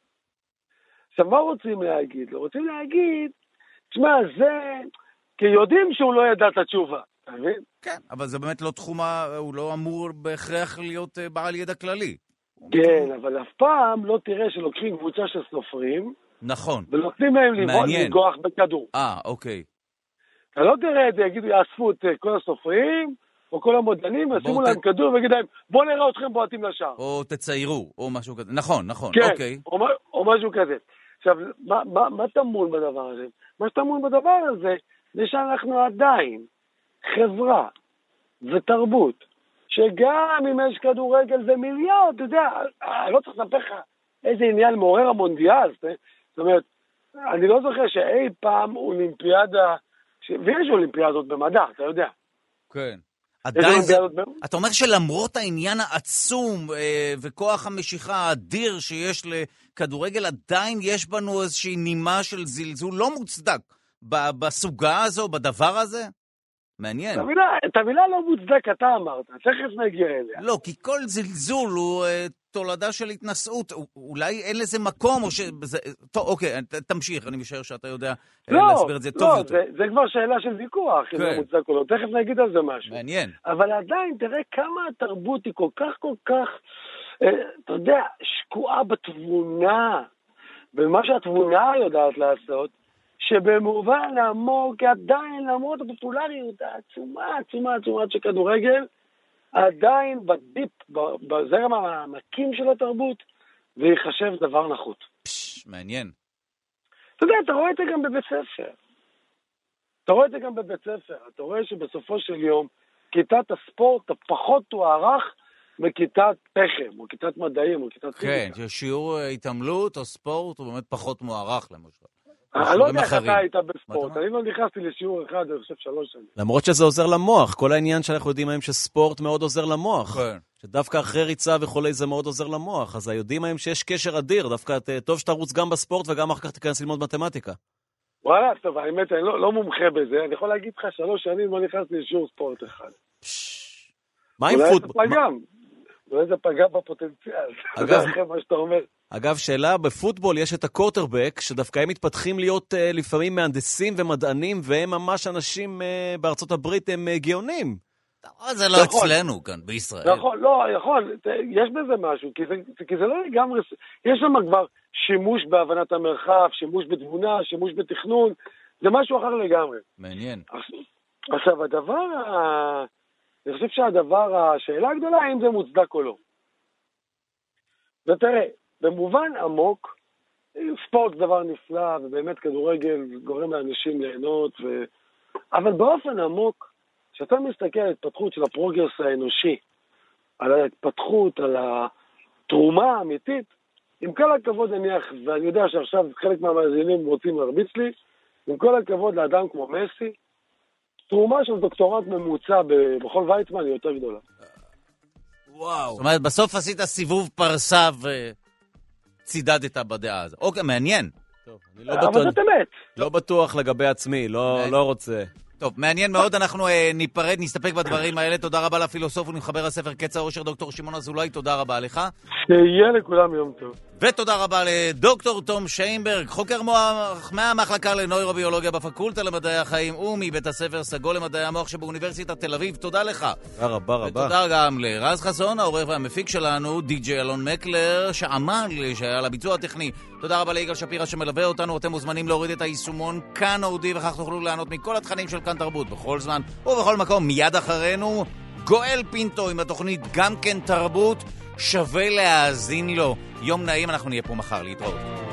עכשיו, מה רוצים להגיד? רוצים להגיד, תשמע, זה, כי יודעים שהוא לא ידע את התשובה, אתה מבין? כן, אבל זה באמת לא תחום, הוא לא אמור בהכרח להיות בעל ידע כללי. כן, אבל אף פעם לא תראה שלוקחים קבוצה של סופרים, נכון. ונותנים להם לגוח בכדור. אה, אוקיי. אתה לא תראה את זה, יגידו, יאספו את כל הסופרים, או כל המודענים, ישימו להם כדור ויגידו להם, בוא נראה אתכם בועטים לשער. או תציירו, או משהו כזה. נכון, נכון, כן, אוקיי. או, או משהו כזה. עכשיו, מה, מה, מה תמון בדבר הזה? מה שתמון בדבר הזה, זה שאנחנו עדיין חברה ותרבות, שגם אם יש כדורגל ומיליארד, אתה יודע, אני לא צריך לספר לך איזה עניין מעורר המונדיאל, זאת אומרת, אני לא זוכר שאי פעם אולימפיאדה, ש... ויש אולימפיאדות במדע, אתה יודע. כן. עדיין זה, אתה אומר שלמרות העניין העצום אה, וכוח המשיכה האדיר שיש לכדורגל, עדיין יש בנו איזושהי נימה של זלזול לא מוצדק בסוגה הזו, בדבר הזה? מעניין. את המילה לא מוצדק אתה אמרת, תכף נגיע אליה. לא, כי כל זלזול הוא אה, תולדה של התנסות, אולי אין לזה מקום, או ש... זה... טוב, אוקיי, תמשיך, אני משער שאתה יודע לא, להסביר את זה טוב לא, יותר. זה, זה כבר שאלה של ויכוח, כן. אם זה מוצדק או לא, תכף נגיד על זה משהו. מעניין. אבל עדיין, תראה כמה התרבות היא כל כך כל כך, אה, אתה יודע, שקועה בתבונה, במה שהתבונה יודעת לעשות, שבמובן עמוק עדיין למרות הפופולריות העצומה, עצומה, עצומה של כדורגל, עדיין בדיפ, בזרם העמקים של התרבות, ויחשב דבר נחות. פש, מעניין. אתה יודע, אתה רואה את זה גם בבית ספר. אתה רואה את זה גם בבית ספר. אתה רואה שבסופו של יום, כיתת הספורט הפחות תוארך מכיתת פחם, או כיתת מדעים, או כיתת פיזיקה. כן, שיעור התעמלות או ספורט הוא באמת פחות מוערך למשל. אני לא יודע איך אתה היית בספורט, אני לא נכנסתי לשיעור אחד, אני חושב שלוש שנים. למרות שזה עוזר למוח, כל העניין שאנחנו יודעים היום שספורט מאוד עוזר למוח. שדווקא אחרי ריצה וכולי זה מאוד עוזר למוח, אז יודעים היום שיש קשר אדיר, דווקא טוב שתרוץ גם בספורט וגם אחר כך תיכנס ללמוד מתמטיקה. וואלה, טוב, האמת, אני לא מומחה בזה, אני יכול להגיד לך שלוש שנים לא נכנסתי לשיעור ספורט אחד. מה עם פוטבול? אולי זה פגע בפוטנציאל. אגב, מה שאתה אומר. אגב, שאלה, בפוטבול יש את הקורטרבק, שדווקא הם מתפתחים להיות uh, לפעמים מהנדסים ומדענים, והם ממש אנשים uh, בארצות הברית הם uh, גאונים. זה לא אצלנו כאן, בישראל. נכון, לא, יכול, יש בזה משהו, כי זה, כי זה לא לגמרי, יש שם כבר שימוש בהבנת המרחב, שימוש בתבונה, שימוש בתכנון, זה משהו אחר לגמרי. מעניין. עכשיו, הדבר, אני חושב שהדבר, השאלה הגדולה, האם זה מוצדק או לא. ותראה, במובן עמוק, ספורט זה דבר נפלא, ובאמת כדורגל גורם לאנשים ליהנות, ו... אבל באופן עמוק, כשאתה מסתכל על ההתפתחות של הפרוגרס האנושי, על ההתפתחות, על התרומה האמיתית, עם כל הכבוד נניח, ואני יודע שעכשיו חלק מהמאזינים רוצים להרביץ לי, עם כל הכבוד לאדם כמו מסי, תרומה של דוקטורט ממוצע בכל ויצמן היא יותר גדולה. וואו. זאת אומרת, בסוף עשית סיבוב פרסה וצידדת בדעה הזו. אוקיי, מעניין. טוב, אני לא אבל בטוח, זאת אמת. לא בטוח לגבי עצמי, לא, לא רוצה. טוב, מעניין מאוד, אנחנו אה, ניפרד, נסתפק בדברים האלה. תודה רבה לפילוסוף ולמחבר הספר קץ האושר, דוקטור שמעון אזולאי, תודה רבה לך. שיהיה לכולם יום טוב. ותודה רבה לדוקטור תום שיינברג, חוקר מוח מהמחלקה לנוירוביולוגיה בפקולטה למדעי החיים ומבית הספר סגול למדעי המוח שבאוניברסיטת תל אביב. תודה לך. תודה רבה רבה. ותודה גם לרז חסון, העורך והמפיק שלנו, די-ג'יי אלון מקלר, שעמל שהיה לביצוע הטכני. תודה רבה ליגאל שפירא שמלווה אותנו. אתם מוזמנים להוריד את היישומון כאן אודי, וכך תוכלו לענות מכל התכנים של כאן תרבות בכל זמן ובכל מקום. מיד אחרינו גואל פינטו עם התוכנית גם כן תרבות, שווה להאזין לו. יום נעים, אנחנו נהיה פה מחר להתראות.